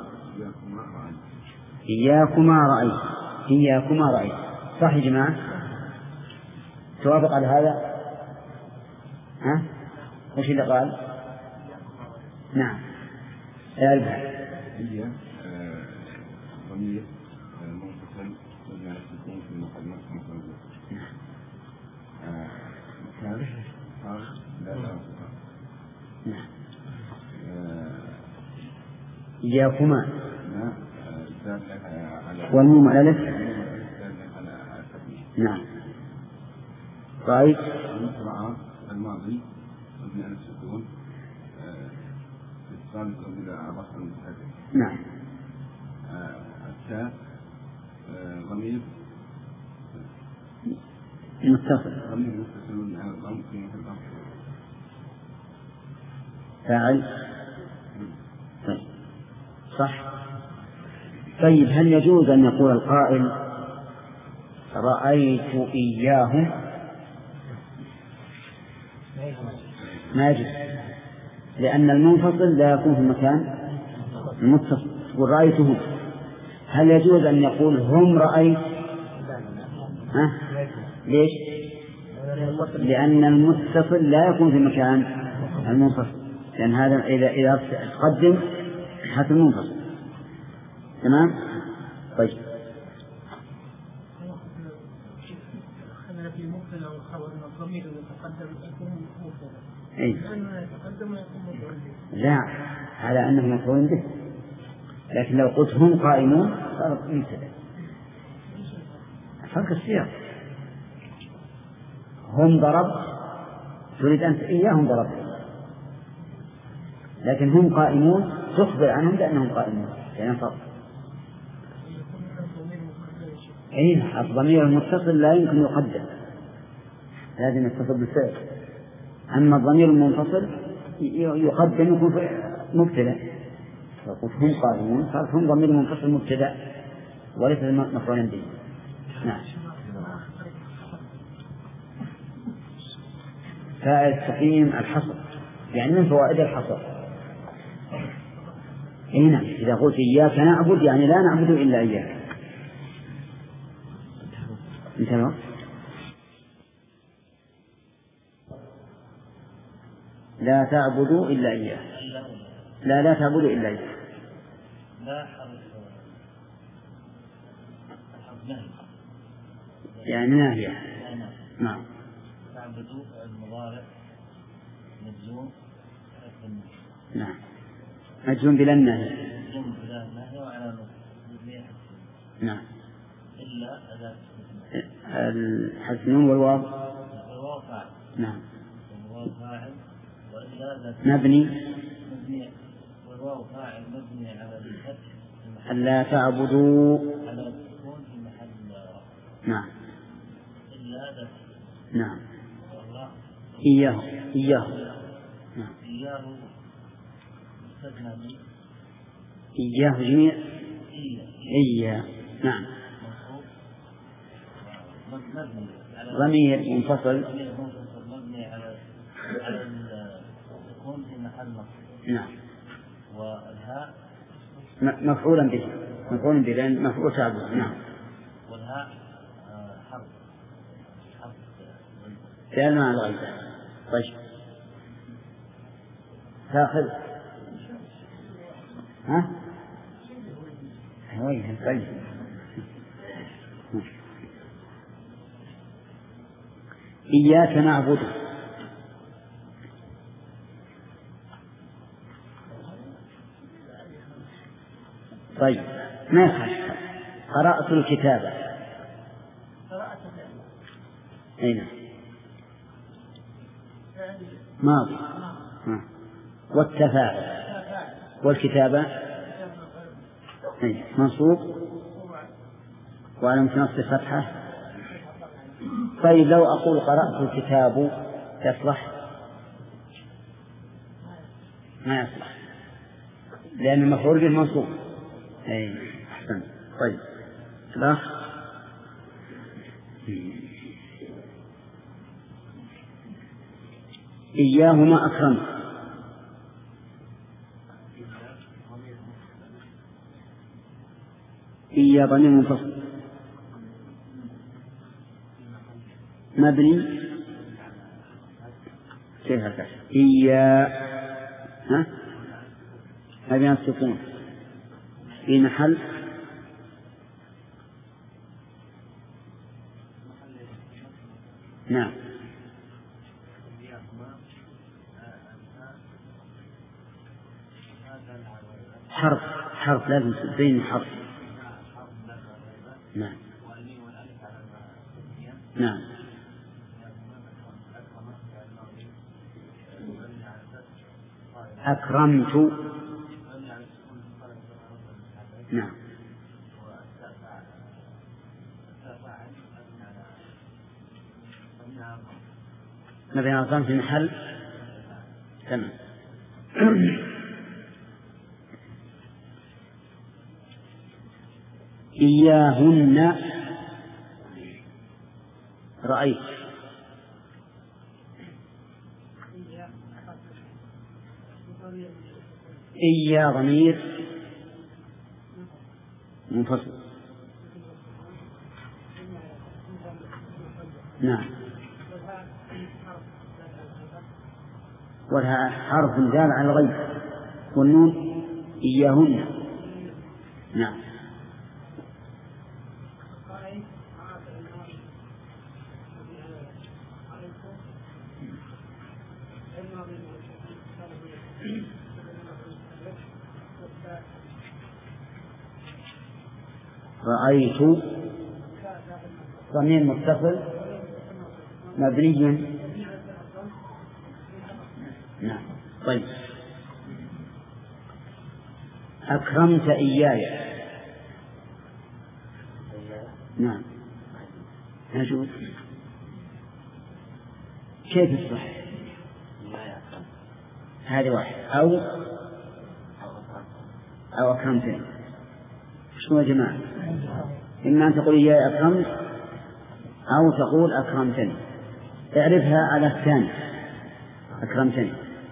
إياكما رأيت. إياكما رأيت. صح يا جماعة؟ توافق على هذا؟ ها؟ وش اللي قال؟ نعم. هي ضمير منفصل مبني على السكون في محل نصب مفعول به. مكان لا نعم. إياكما والميم على الألف. نعم. رأيت الماضي مبني على السكون اتصال إلى رفع المتحرك. نعم. التاء ضمير متصل. ضمير متصل على الضم في محل رفع فاعل. طيب صح. طيب هل يجوز أن يقول القائل رأيت إياهم؟ ما يجوز، لأن المنفصل لا يكون في مكان المتصل. ورأيتهم. هل يجوز أن يقول هم رأيت؟ ليش؟ لأن المتصل لا يكون في مكان المنفصل، لأن هذا إذا تقدم حتى المنفصل. تمام. طيب في مبتدا والخبر الضمير يتقدم يكون مبتدا. أي. لأنه يتقدم ويكون مفعول به. لا على أنه مفعول به، لكن لو قلت هم قائمون صار مبتدا. فرق السياق. هم ضرب تريد أن إياهم ضرب، لكن هم قائمون تخبر عنهم بأنهم قائمون. يعني فرق. أي الضمير المتصل لا يمكن يقدم، لازم يتصل بالفعل. أما الضمير المنفصل يقدم يكون مبتدأ. فقلت هم قائمون صار هم ضمير منفصل مبتدأ وليس مفعولا به. نعم. فائدة تقييم الحصر يعني من فوائد الحصر. نعم. إذا قلت إياك نعبد يعني لا نعبد إلا إياك. انتهى. لا تعبدوا إلا إياه. لا تعبدوا إلا إياه. لا حرف نهي يعني ناهية. نعم. تعبدوا المضارع مجزوم. نعم مجزوم بلا النهي. مجزوم بلا النهي وعلى مبني. نعم. إلا أداة الحذف نون والواو. والواو فاعل. نعم. والواو فاعل وإلا مبني. والواو فاعل مبني على الفتح. ألا تعبدوا. على السكون في محل رفع. نعم. إلا أداة. نعم. والله إياه. نعم. إياه مستثنى من إياه جميع. إياه. نعم. مبني ضمير منفصل. مبني على السكون في محل نصب. نعم. والهاء مفعولا به لأن مفعول تعبد. نعم. والهاء حرف فعل مع الغيبة. طيب تأخذ ها وين طيب. إياك نعبد. طيب ما يخالف. قرأت الكتاب. أين ماضي. والتفاعل والكتابة منصوب وعلامة نصب فتحة. طيب لو أقول قرأت الكتاب يصلح؟ ما يصلح لأن المفعول به منصوب. أحسن. طيب الأخ إياهما أكرمت. إيا ضمير منفصل مبني. كيف هكذا؟ إيا هذه السكون في محل نعم حرف لازم بين حرف. نعم. نعم. أكرمت. نعم. مبني على الضم في محل. تمام. إياهن رأيت. إيا ضمير منفصل. نعم. والها حرف دال على الغيب. والنون إياهن. نعم. رأيت ضمير متصل مبني. نعم. طيب أكرمت إياي. نعم يجوز. كيف الصح؟ هذه واحد أو أكرمتني. شنو يا جماعة؟ إما أن تقول إياي أكرمت أو تقول أكرمتني. اعرفها على الثاني. أكرمتني.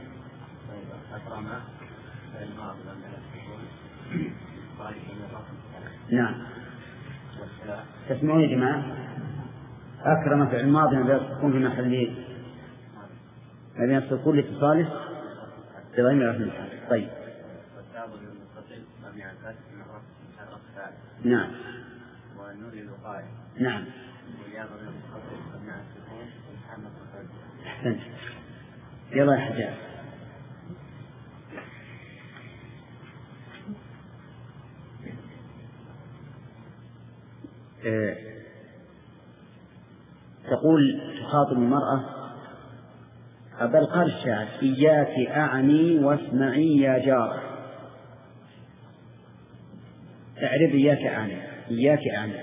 نعم. تسمعون يا جماعة؟ أكرم فعل ماضي تكون في محل ما بين السكون لاتصاله بضمير رفع متحرك. طيب نعم. نعم. أحسنت. يلا يا حجاج. تقول تخاطب المرأة بل قال الشاعر إياك أعني واسمعي يا جارة. اعرف إياك أعني. إياك أعني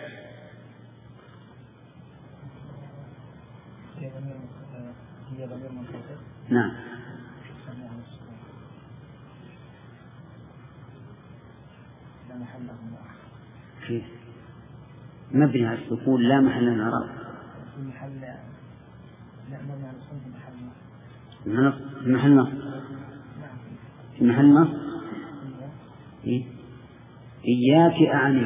نعم. كيف مبني على السكون لا محل من الإعراب. في محل نصب. في محل نصب. إياك أعني.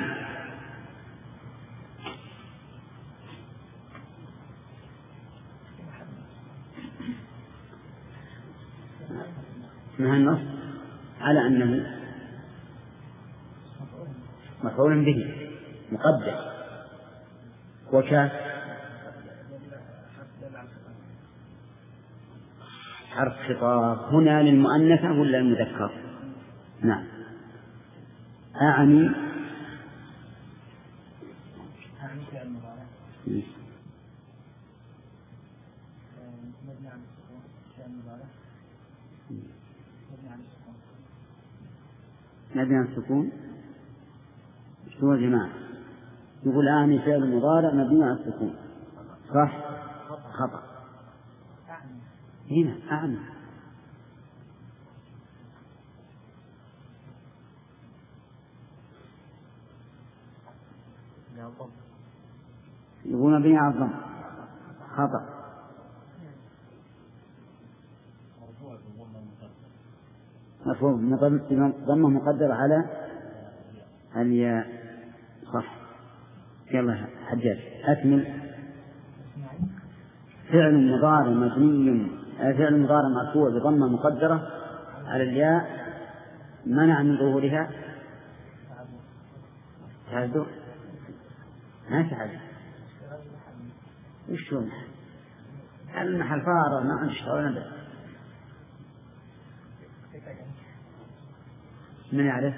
محل نصب على أنه مفعول به مقدر. وكاف حرف خطاب هنا للمؤنثة ولا المذكر؟ نعم. أعني مبني على السكون. شو يا جماعة؟ يقول أعني فعل مضارع مبني على السكون صح؟ خطأ. هنا أعني يقول مبني على الضم خطأ. مفهوم ضمه مقدر على الياء صح. يلا حجاج أكمل. فعل مضارع مبني فعل مضارع مرفوع بضمة مقدرة على الياء منع من ظهورها تعذر ما تعذر. وش هو المحل فارغ ما عندش شغل بس. من يعرف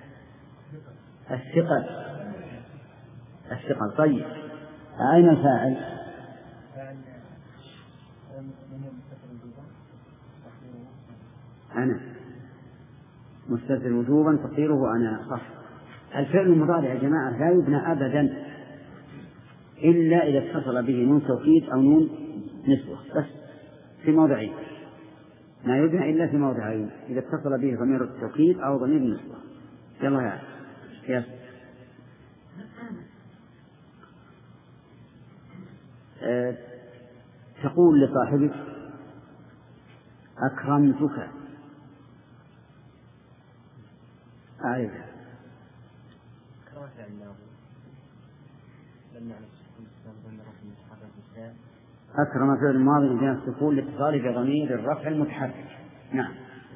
الثقل؟ الثقل. طيب أين الفاعل؟ أنا مستتر وجوبا تقديره أنا صح. الفعل المضارع يا جماعة لا يبنى أبدا إلا إذا اتصل به نون توكيد أو نون نسوة بس في موضعين. ما يبنى إلا في موضعين إذا اتصل به ضمير التوكيد أو ضمير النسوة. يلا يا تقول لصاحبك أكرمتك. أعرفها. أكرم فعل ماضي مبني على السكون لاتصاله بضمير الرفع المتحرك. نعم.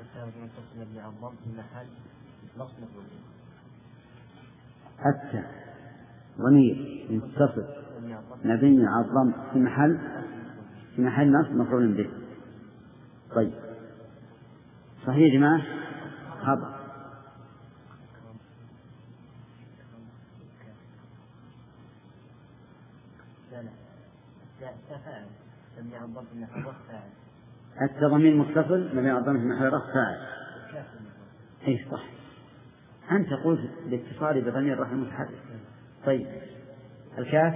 حتى ضمير متصل مبني على الضم في محل نصب مفعول به. طيب صحيح يا جماعة؟ خطأ. حتى ضمير متصل مبني على الضم في محل رفع فاعل. أي صح. أنت قلت باتصال بضمير الرفع المتحرك. طيب الكاف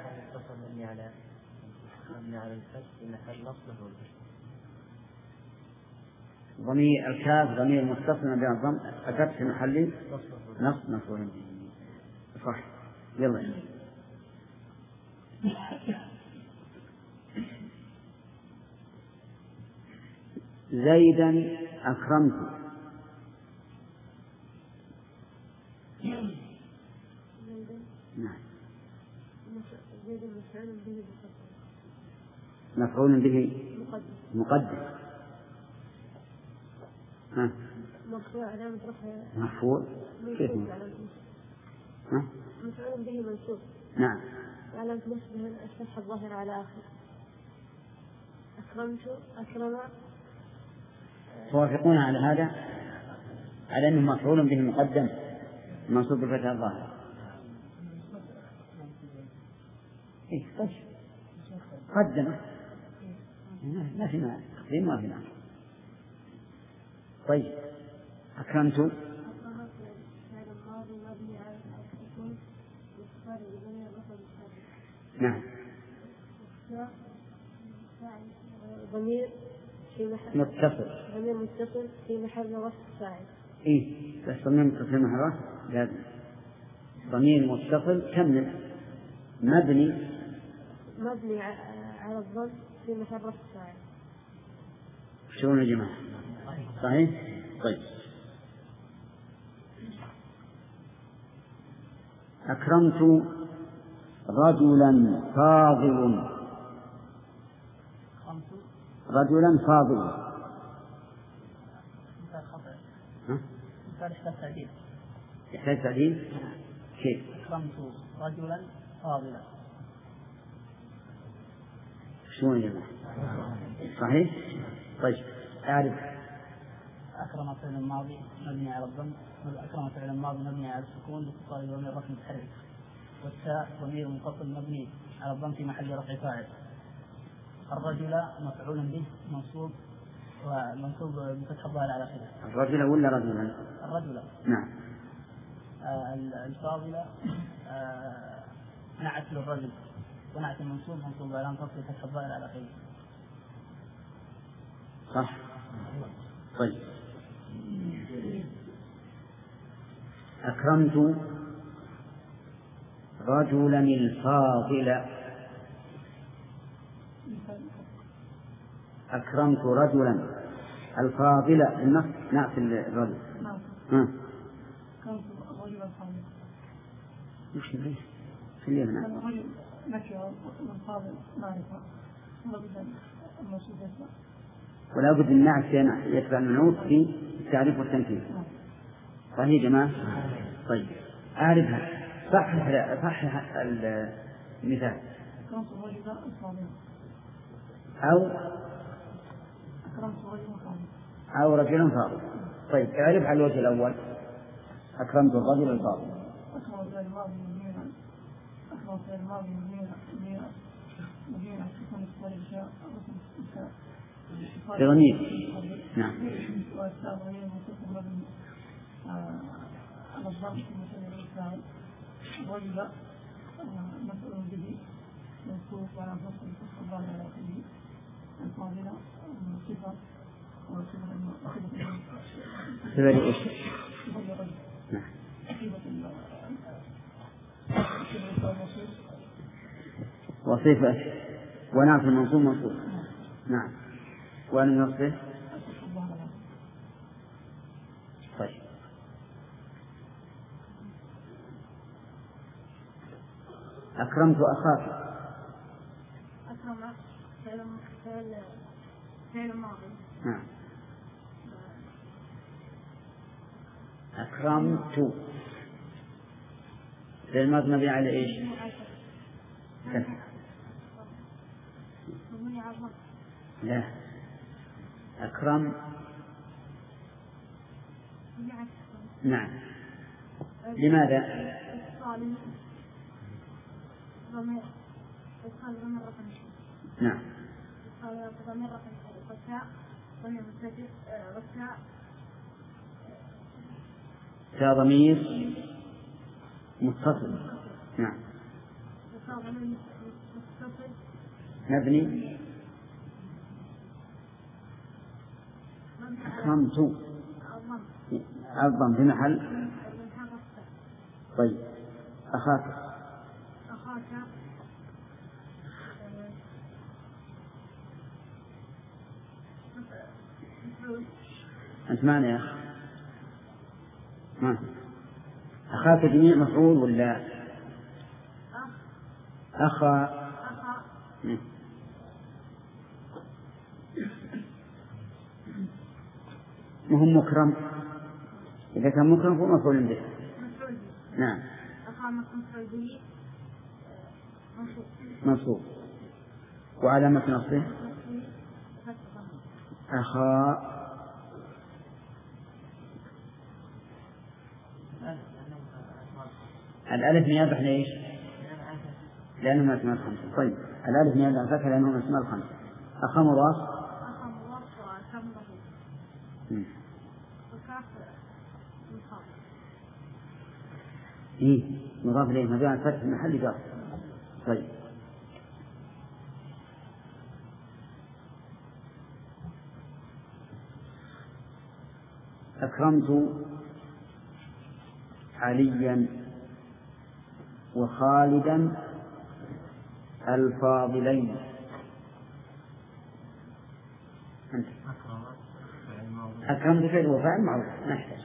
ضمير الكاف ضمير متصل مبني على الضم أتت في محل نصب مفعول به صح. يلا زيدا أكرمت. نعم. مفعول به مقدم. ها. مرفوع علامة رفعه. مرفوع كيف؟ ها؟ مفعول به منصوب. نعم. علامة نصبه الفتحة الظاهرة على آخر. أكرم. توافقون على هذا، على أنه مفعول به مقدم منصوب بالفتحة الظاهرة. إيه طيب قدم ما في معنى زين ما في معنى. طيب أكرمت. نعم. ضمير في محل متصل. ضمير متصل في محل رفع فاعل. إيه بس ضمير متصل في محل رفع لازم. ضمير متصل كمل. مبني على الضم في محل رفع فاعل. شلون يا جماعة؟ صحيح؟ طيب أكرمت رجلا فاضل. رجلا فاضل. يحتاج تعديل. كيف؟ أكرمت رجلا فاضلا. شلون يا جماعة؟ صحيح؟ طيب أعرف. أكرم فعل الماضي مبني على الضم. أكرم فعل الماضي مبني على السكون لاتصال ضمير رفع متحرك. والتاء ضمير منفصل مبني على الضم في محل رفع فاعل. الرجل مفعول به منصوب ومنصوب بفتح الظاهر على آخره. الرجل ولا رجلا؟ الرجل. نعم. الفاضلة نعت للرجل ونعت المنصوب منصوب على فصل فتح الظاهر على آخره. صح. طيب أكرمت رجلا الفاضل. أكرمت رجلا الفاضل النص نعت الرجل. وش نبيه؟ خليه هنا. الرجل نكرة والفاضل معرفة. ولا بد النعت يتبع المنعوت في التعريف والتنكير. صحيح يا جماعة؟ طيب أعرفها. صحح المثال. أو رجل فاضل. طيب اعرف على الوجه الأول. أكرمت الرجل الفاضل. بضمير. نعم. رجل مسؤول به منصوب على فصل فتح الظاهر على آخره. الفاضلة صفة صفة إيش؟ نعم. وصفة ونعت المنصوب منصوب. نعم. وأن نصفه. طيب أكرمت أخاك. أكرم فعل ماضي. نعم. أكرمت فعل ماضي مبني على إيش؟ لا أكرم. نعم. لماذا؟ نعم. تاء ضمير متصل. نعم. مبني. أكرمت الضم في محل. طيب أخاك. أنت معنا يا أخ؟ ما أخاك جميع مفعول ولا أخا؟ ما هو مكرم، إذا كان مكرم فهو مفعول به. نعم. منصوب. وعلامة نصبه أخا. الألف نيابة عن إيش؟ لأنه من الأسماء الخمسة. طيب الألف نيابة عن الفتح لأنه من الأسماء الخمسة. أخا مضاف. إيه مضاف إليه مبني على الفتح في محل جر. طيب أكرمت عليا وخالدا الفاضلين. أكرمت فعل وفاعل معروف نحتاج.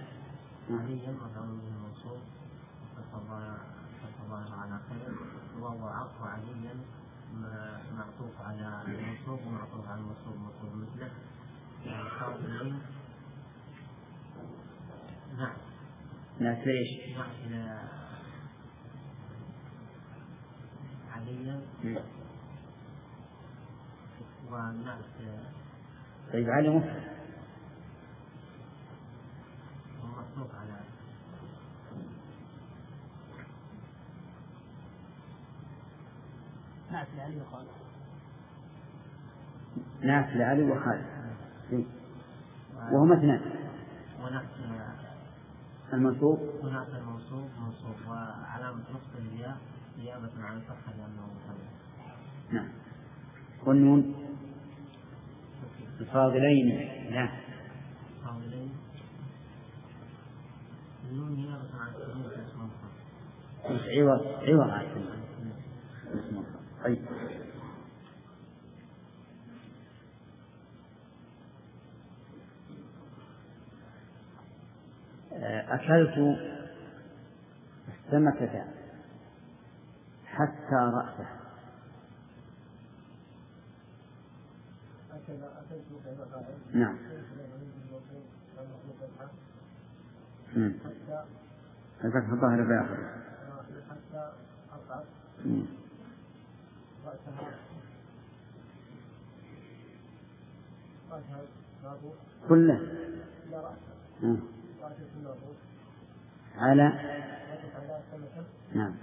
وهو عطف عليا معطوف على المنصوب ومعطوف على المنصوب مطلوب مثله الفاضلين. نعم. نعم ليش؟ نعم عليا ونعم. طيب علي مفرد ومعطوف على نعت لعلي وخالد. نعت لعلي وخالد وهما اثنان. ونعت المنصوب ونعت المنصوب منصوب وعلامة نصب الياء نيابة عن الفتحة لأنه مفرد. نعم. والنون الفاضلين. نعم. الفاضلين النون نيابة عن التنوين في اسم مفرد. عوض عن التنوين. طيب أكلت السمكة حتى رأسها. نعم. الفتح الظاهر بآخر. كله على. نعم.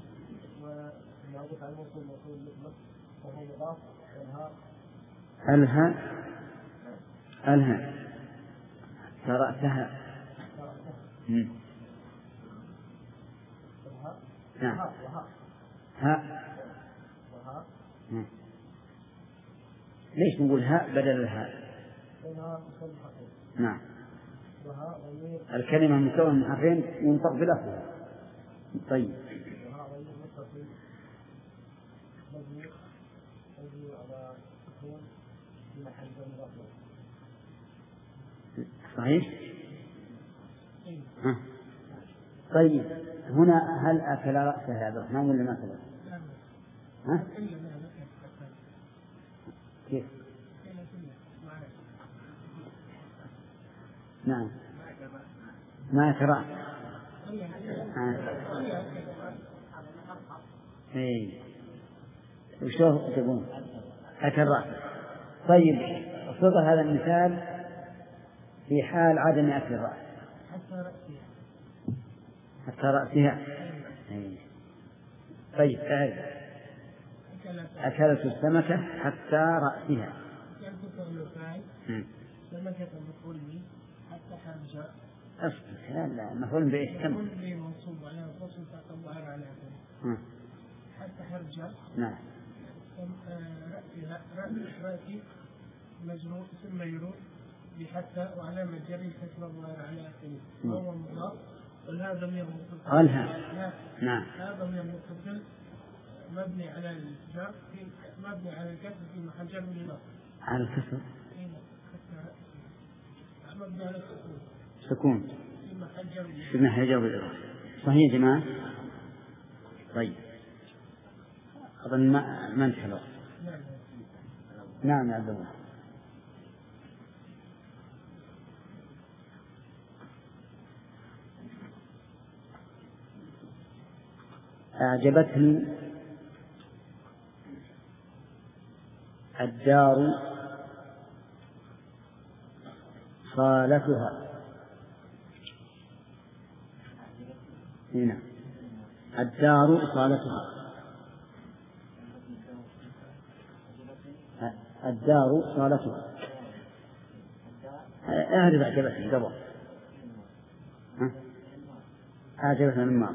ألها قرأتها. نعم. ها. ليش نقول هاء بدل الهاء؟ نعم. الكلمة مكونة من حرفين ينطق بلفظها. طيب صحيح. طيب هنا هل أكل رأسه يا عبد الرحمن ولا ما أكل؟ ها؟ كيف؟ نعم ما أكل. إيه وشوف تقول أكل رأسه. طيب صدر هذا المثال في حال عدم أكل الرأس حتى رأسها. طيب أكلت السمكة حتى رأسها. سمكة مفعول به حتى حرجة. لا مفعول بإيش؟ مفعول به منصوب على فصل تقبل على آخره حتى حرجة. نعم. رأسي مجرور اسم مجرور بحتى وعلامة جره كسر الظاهر على آخره وهو مضاف والهذا ضمير متصل. نعم. هذا ضمير متصل مبني على الجر مبني على الكسر في محل جر بالإضافة. على الكسر. مبني على سكون في محل جر بالإضافة. صحيح يا جماعة. طيب أظن ما انتهى الوقت. نعم يا عبد الله. أعجبتني الدار صالتها. هنا الدار صالتها. الدار صالتها. أعرف أعجبتني قبل. أعجبتني الماء.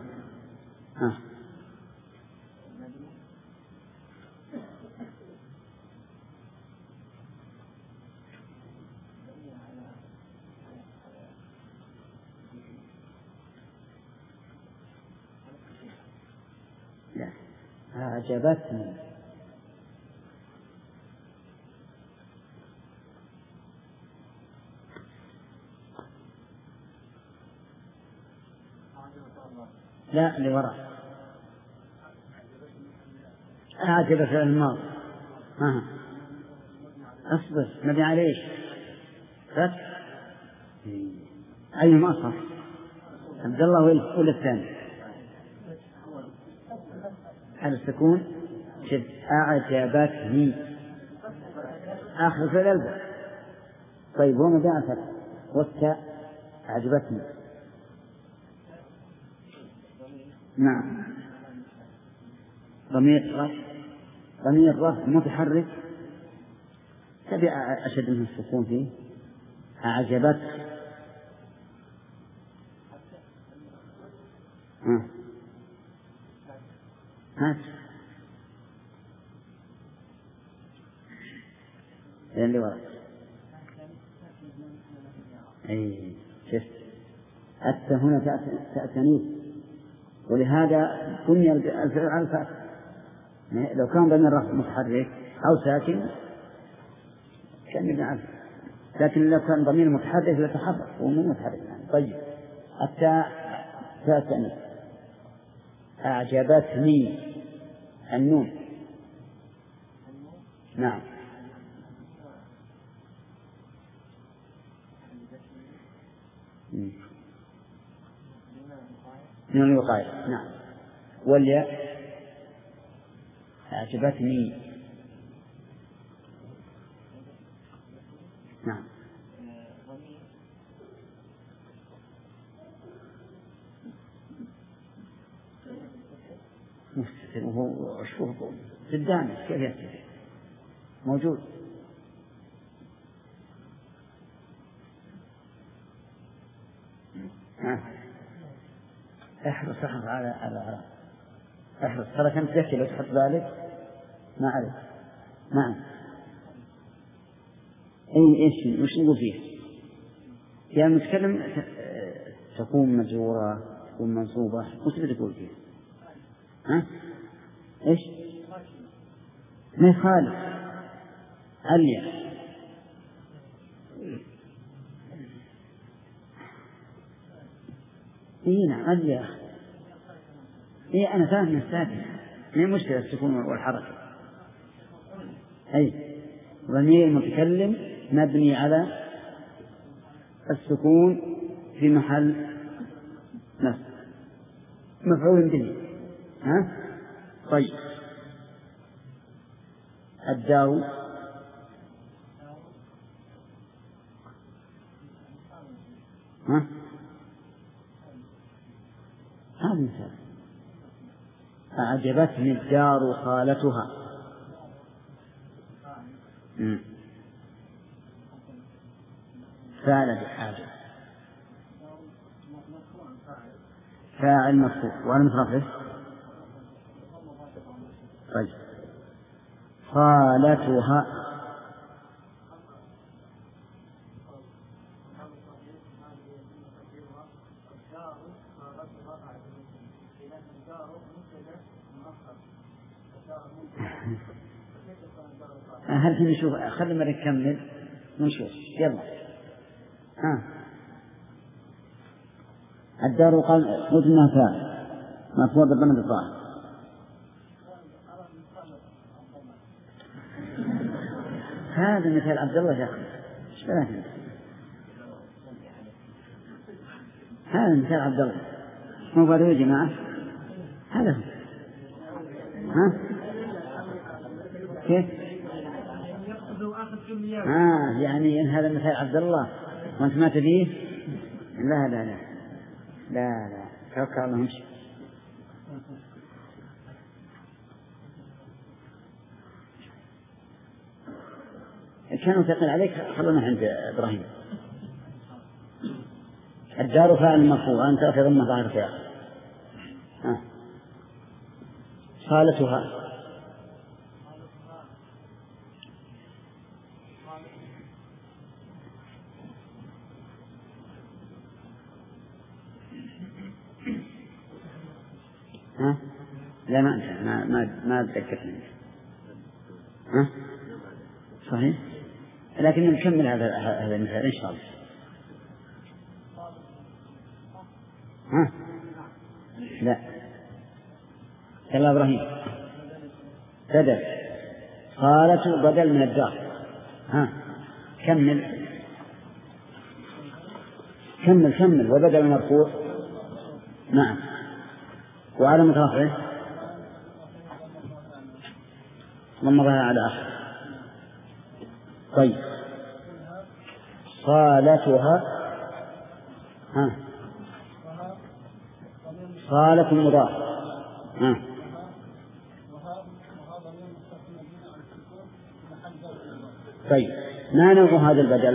لا أعجبتني لا لوراء أعجب فعل الماضي. أصبر مبني على إيش؟ فتح. أيهما أصح؟ عبد الله ولا الثاني؟ على السكون. شد أعجبتني آخر فعل الباء. طيب هو مبني على فتح والتاء أعجبتني. نعم ضمير رفع متحرك تبي أشد من السكون فيه. أعجبت هات اللي وراء. أي شفت أتى هنا تأتني، ولهذا بني الفعل على الفتح. لو كان ضمير رفع متحرك أو ساكن كان يبنى على الفتح، لكن لو كان ضمير متحرك لتحرك ومن متحرك. طيب التاء تأتني. أعجبتني النون. نعم من الوقاية. نعم والياء أعجبتني. نعم مستتر وهو أشوفه قدامه كيف يستتر موجود. احرص على احرص ترى كم تذكر لو تحط ذلك ما أعرف. نعم ايش وش نقول فيه؟ يعني نتكلم تكون مجرورة تكون منصوبة وش بتقول فيه؟ ايش؟ ما خالف اليا. نعم اليا. أنا فاهم من السادس ما مشكلة السكون والحركة. أي ضمير المتكلم مبني على السكون في محل نصب مفعول به. طيب الدار هذا مثال. أعجبتني الدار خالتها. فعل بحاجة فاعل مرفوع وأنا مترفع. طيب خالتها هل في نشوف خلي مرة نكمل نشوف يلا. الدار قال قلنا فاعل مرفوع بالضمة الظاهر. هذا مثال عبد الله يا أخي إيش بلاك؟ هذا مثال عبد الله مو قالوا يا جماعة هذا ها؟ كيف؟ يعني إن هذا مثال عبد الله وأنت ما تبيه؟ لا لا لا لا لا توكل على الله امشي. كانوا ثقل عليك خلونا عند إبراهيم. الدار فاعل مرفوع أنت في ضمن ظاهر فيها. صالتها لا ما أتذكر منه. صحيح لكن نكمل هذا المثال إن شاء الله. لا يلا إبراهيم بدل صالة بدل من الدار. كمل وبدل مرفوع. نعم وعلى رفعه ضمها على آخر. طيب صالتها صالة مضاف. طيب ما نوع هذا البدل؟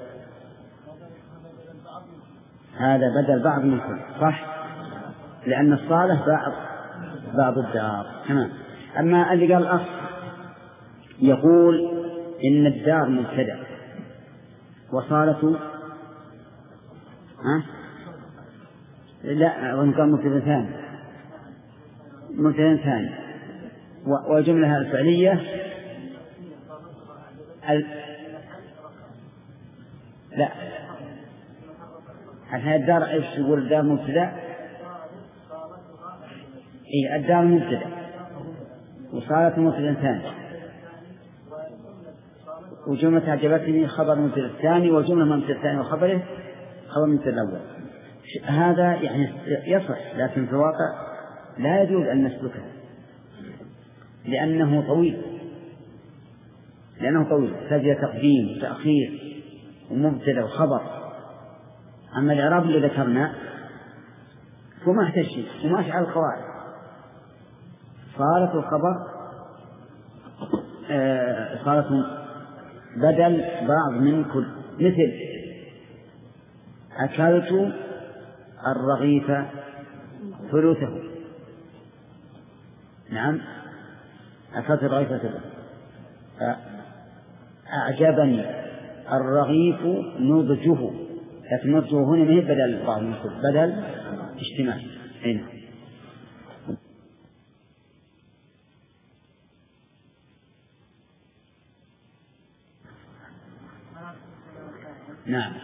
هذا بدل بعض من كل صح لأن الصالة بعض الدار. تمام. أما اللي قال الأصل يقول إن الدار مبتدأ وصالة لا ونقام مبتدأ ثاني والجملة الفعلية لا الحين الدار إيش يقول؟ الدار مبتدأ. إيه الدار مبتدأ وصالة مبتدأ ثاني وجملة عجبتني خبر مبتدأ الثاني وجملة مبتدأ الثاني وخبره خبر مبتدأ الأول. هذا يعني يصح لكن في الواقع لا يجوز أن نسلكه لأنه طويل فجأة تقديم وتأخير ومبتدأ وخبر. أما الإعراب اللي ذكرنا فما احتاج شيء وما أشعر القواعد. صارت الخبر صارت بدل بعض من كل مثل أكلت الرغيف ثلثه. نعم أكلت الرغيف ثلثه. أعجبني الرغيف نضجه لكن نضجه هنا ما هي بدل بعض من كل بدل اجتماع. هنا نعم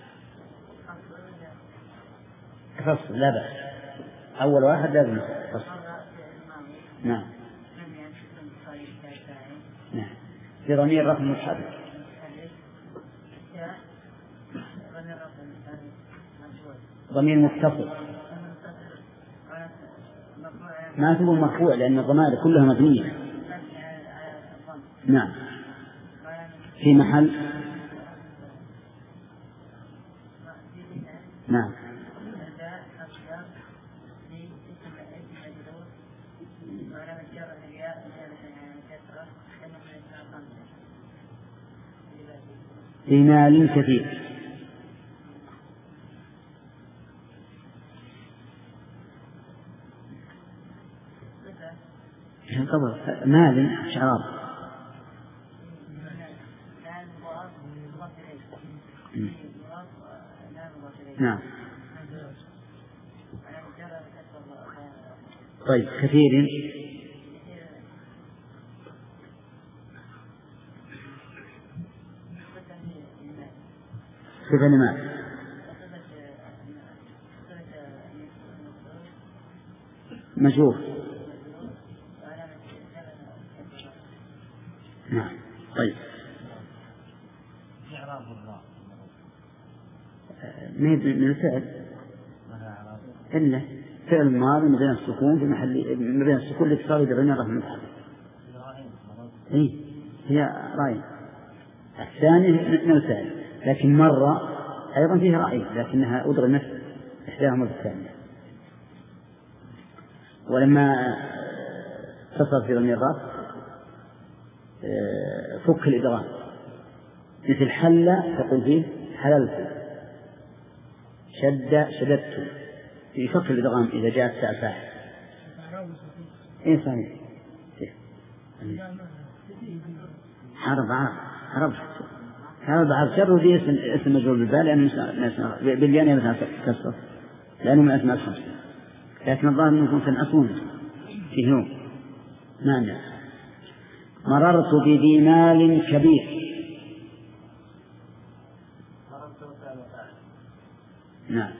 فصل لا بأس أول واحد لازم فصل. نعم في ضمير رفع متحرك ضمير متصل ما تقول مرفوع لأن الضمائر كلها مبنية. نعم في محل نعم في مال كثير. مال شعار. نعم طيب كثير صفة لمال مجهول. نعم طيب من الفعل إلا فعل ماضي مبني السكون في محل مبني السكون لاتصال بغنى الرفع المتحرك. هي رأي الثاني من الثاني، لكن مرة أيضا فيها رأي لكنها أدغمت إحداهما بالثانية. ولما اتصل في ضمير الرفع فك الإدغام، مثل حل تقول فيه حللت، شددت، يفك الإدغام إذا جاءت تاء فاعل. إيه صحيح. حرب عرب ودي اسم مجرور بالباء بالياء لأنه كسر لأنه من أسماء الخمسة، لكن الظاهر أنه تنعسون في يوم. نعم. مررت بذي مال كبير. نعم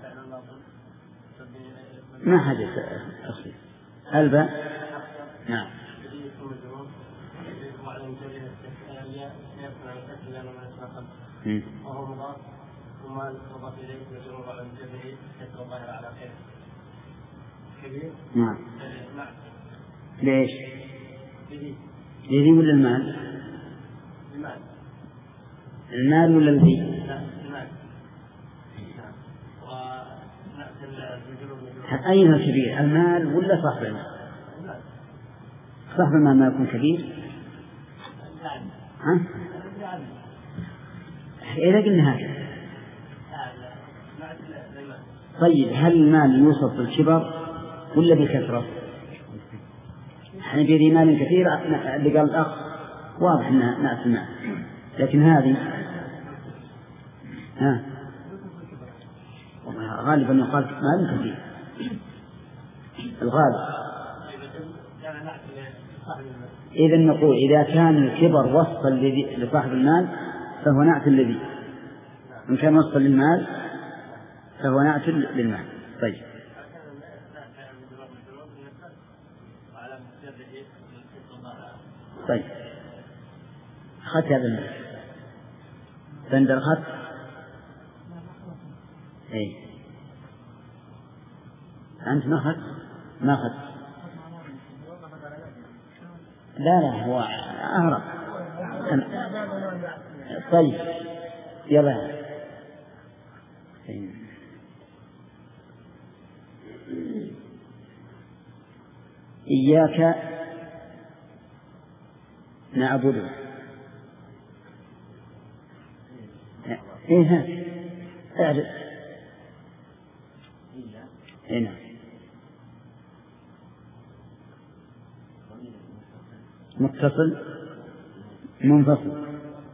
ما حدث أصلي الباء. نعم وهو مضاف ومال مضاف إليه مجرور على الجبري كسر الظاهر على خير كبير. نعم. ليش؟ لذي ولا المال؟ المال ولا الذي؟ المال. أين الكبير؟ المال ولا صاحب المال؟ صاحب المال ما يكون كبير؟ ها؟ إذا قلنا هكذا. طيب هل المال يوصف بالكبر ولا بالكثرة؟ احنا بذي مال كثير اللي قال الأخ واضح أنها نأس المال، لكن هذه غالبا يقال مال كثير الغالب. إذا نقول إذا كان الكبر وصفا لصاحب المال فهو نعت الذي، إن كان وصفا للمال فهو نعت للمال. طيب خط هذا المال بندر خط. إيه أنت ما خط لا هو أهرب. طيب يلا إياك نعبد. إيه اعرف. هنا متصل منفصل.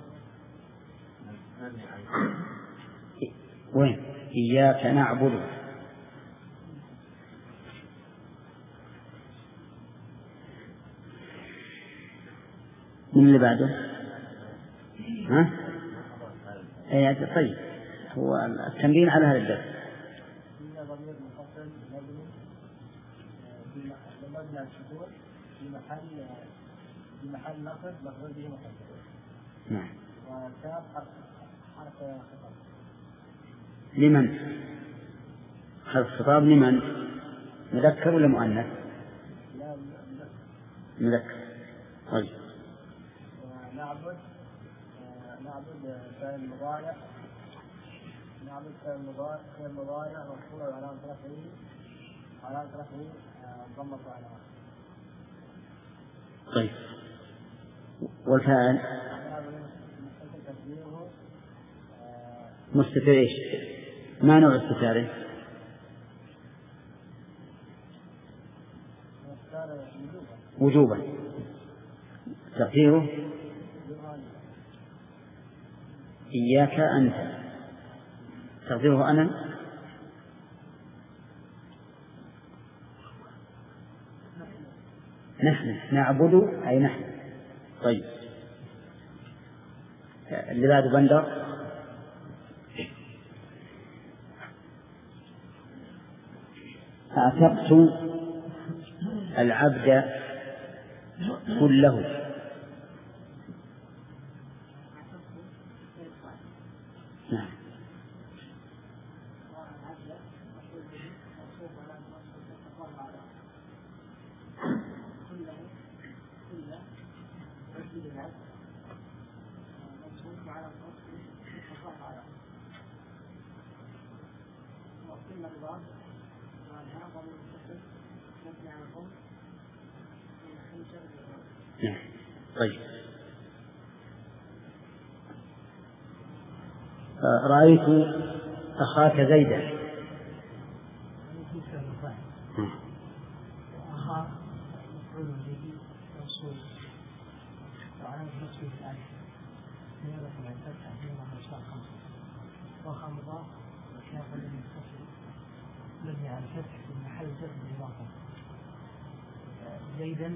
وين؟ إياك نعبد. من اللي بعده؟ ها؟ أي طيب هو التمرين على هذا الدرس. في محل نصب مفعول به محذوف. نعم. وكاف حرف خطاب. لمن؟ حرف خطاب لمن؟ مذكر ولا مؤنث؟ لا مذكر. طيب. نعبد فعل مضارع. نعبد فعل مضارع مرفوع علامة رفعه ضمة على آخره. طيب والفاعل مستتر ايش؟ ما نوع استتاره؟ وجوبا. تقديره إياك أنت. تقديره أنا. نحن نعبد أي نحن. طيب اللي بعد بندر. أعتقت العبد كله. نعم. طيب. رأيت أخاك زيدا. مبني على الفتح في محل جر بالإضافة. زيدا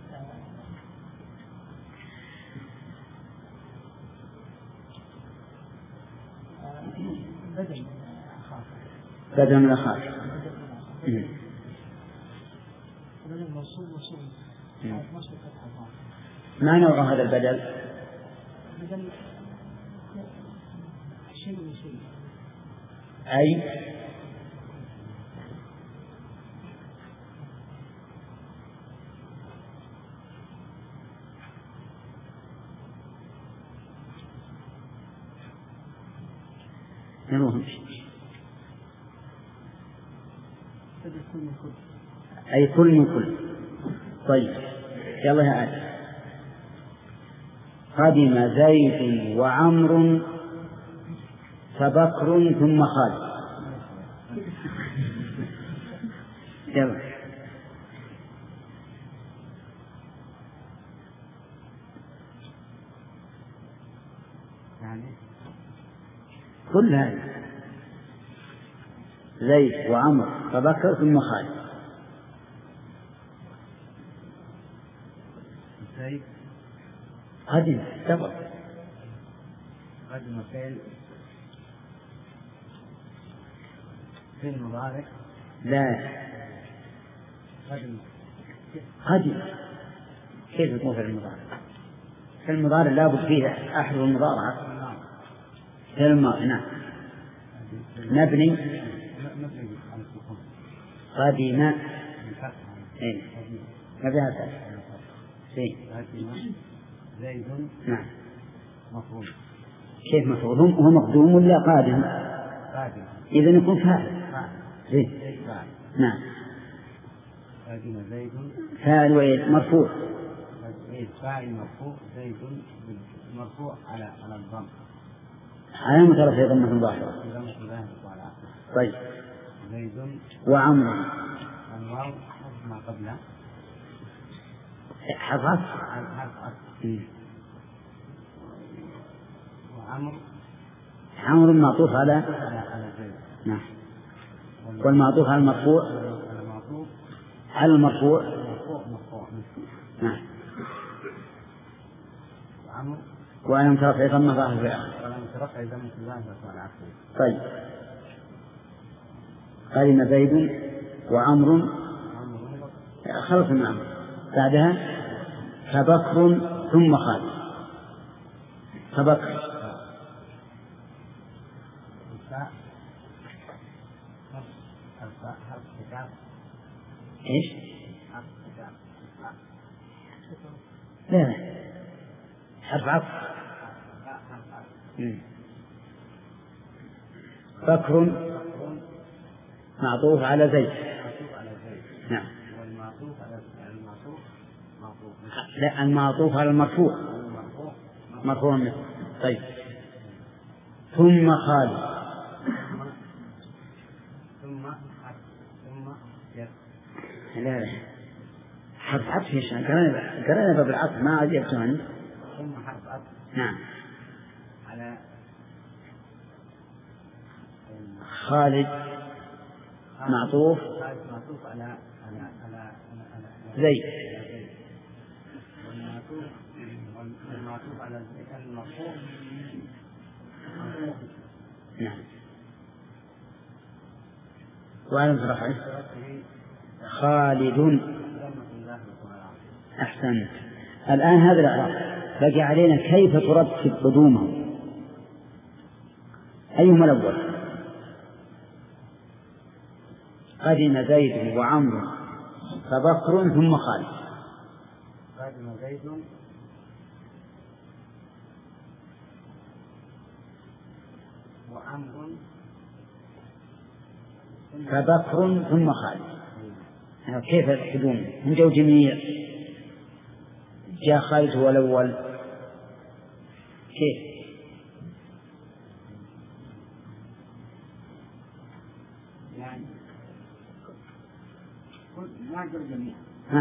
بدل من أخاك. بدل موصول وصول. ما نوع هذا البدل؟ بدل شيء من شيء. أي أي كل من كل. طيب يلا يا آدم. قدم زيد وعمر فبكر ثم خالد. يلا كل هذا زيد وعمر فبكر ثم خالد. زيد قدم سبق. قدم فعل مضارع. لا قدم كيف تكون فعل المضارع؟ فعل المضارع لابد فيه أحد المضارعة. فعل الماضي نعم مبني قدم ما بها فتح. زيد نعم مفعول. كيف مفعول؟ هو مقدوم ولا قادم؟ إذا يكون فاعل. زيد نعم قدم زيد فاعل مرفوع. فاعل مرفوع. زيد مرفوع على الضم على مترفع ضمة ظاهرة. طيب زيد وعمر الواو ما قبله حفظ. وعمر معطوف على زيد. نعم. والمعطوف على المرفوع على المرفوع نعم. وأنا مترفع ضمة ظاهرة في الآخر. طيب قدم زيد وعمر خلص معه بعدها فبكر ثم خالد. فبكر ايش؟ لا حرف عطف. بكر معطوف على زيد. نعم. لا المعطوف على المرفوع مرفوع مثل. طيب ثم خالد. لا حرف عطف يا شيخ. قرأنا بالعطف ما عجبته أنت. ثم حرف عطف. نعم. على خالد معطوف على زيد. والمعطوف على المرفوع. نعم. وعلم رفعه خالد. أحسنت. الآن هذا الإعراب بقي علينا كيف ترتب قدومه. أيهما الأول؟ قدم زيد وعمرو فبكر ثم خالد. قدم زيد وعمرو فبكر ثم خالد. كيف القدوم؟ هم جو جميع، جاء خالد هو الأول، كيف؟ يعني ما جاء جميع.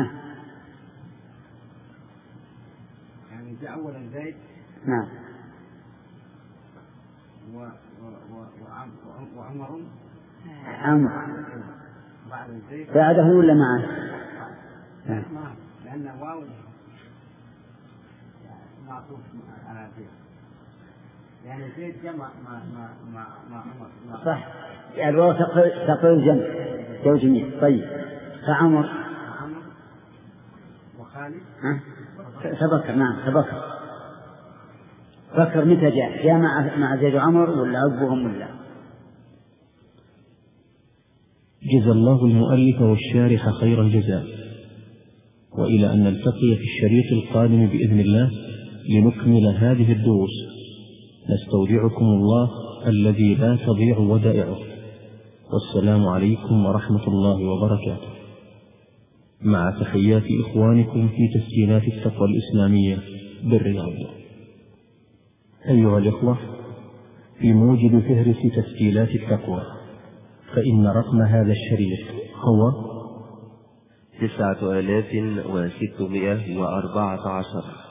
يعني جاء أولا زيد. نعم. وعمر. بعده ولا معه؟ لأن واو معطوف على زيد، يعني زيد جمع مع عمر. صح، الواو تقول جمع جو جميع. طيب فعمر وخالد تبكر. نعم تبكر. بكر متى جاء مع زيد وعمر ولا عقبهم ولا؟ جزى الله المؤلف والشارح خير الجزاء، وإلى أن نلتقي في الشريط القادم بإذن الله لنكمل هذه الدروس، نستودعكم الله الذي لا تضيع ودائعه، والسلام عليكم ورحمة الله وبركاته، مع تحيات إخوانكم في تسجيلات التقوى الإسلامية بالرياض. أيها الإخوة، في موجب فهرس تسجيلات التقوى فإن رقم هذا الشريط هو 9614.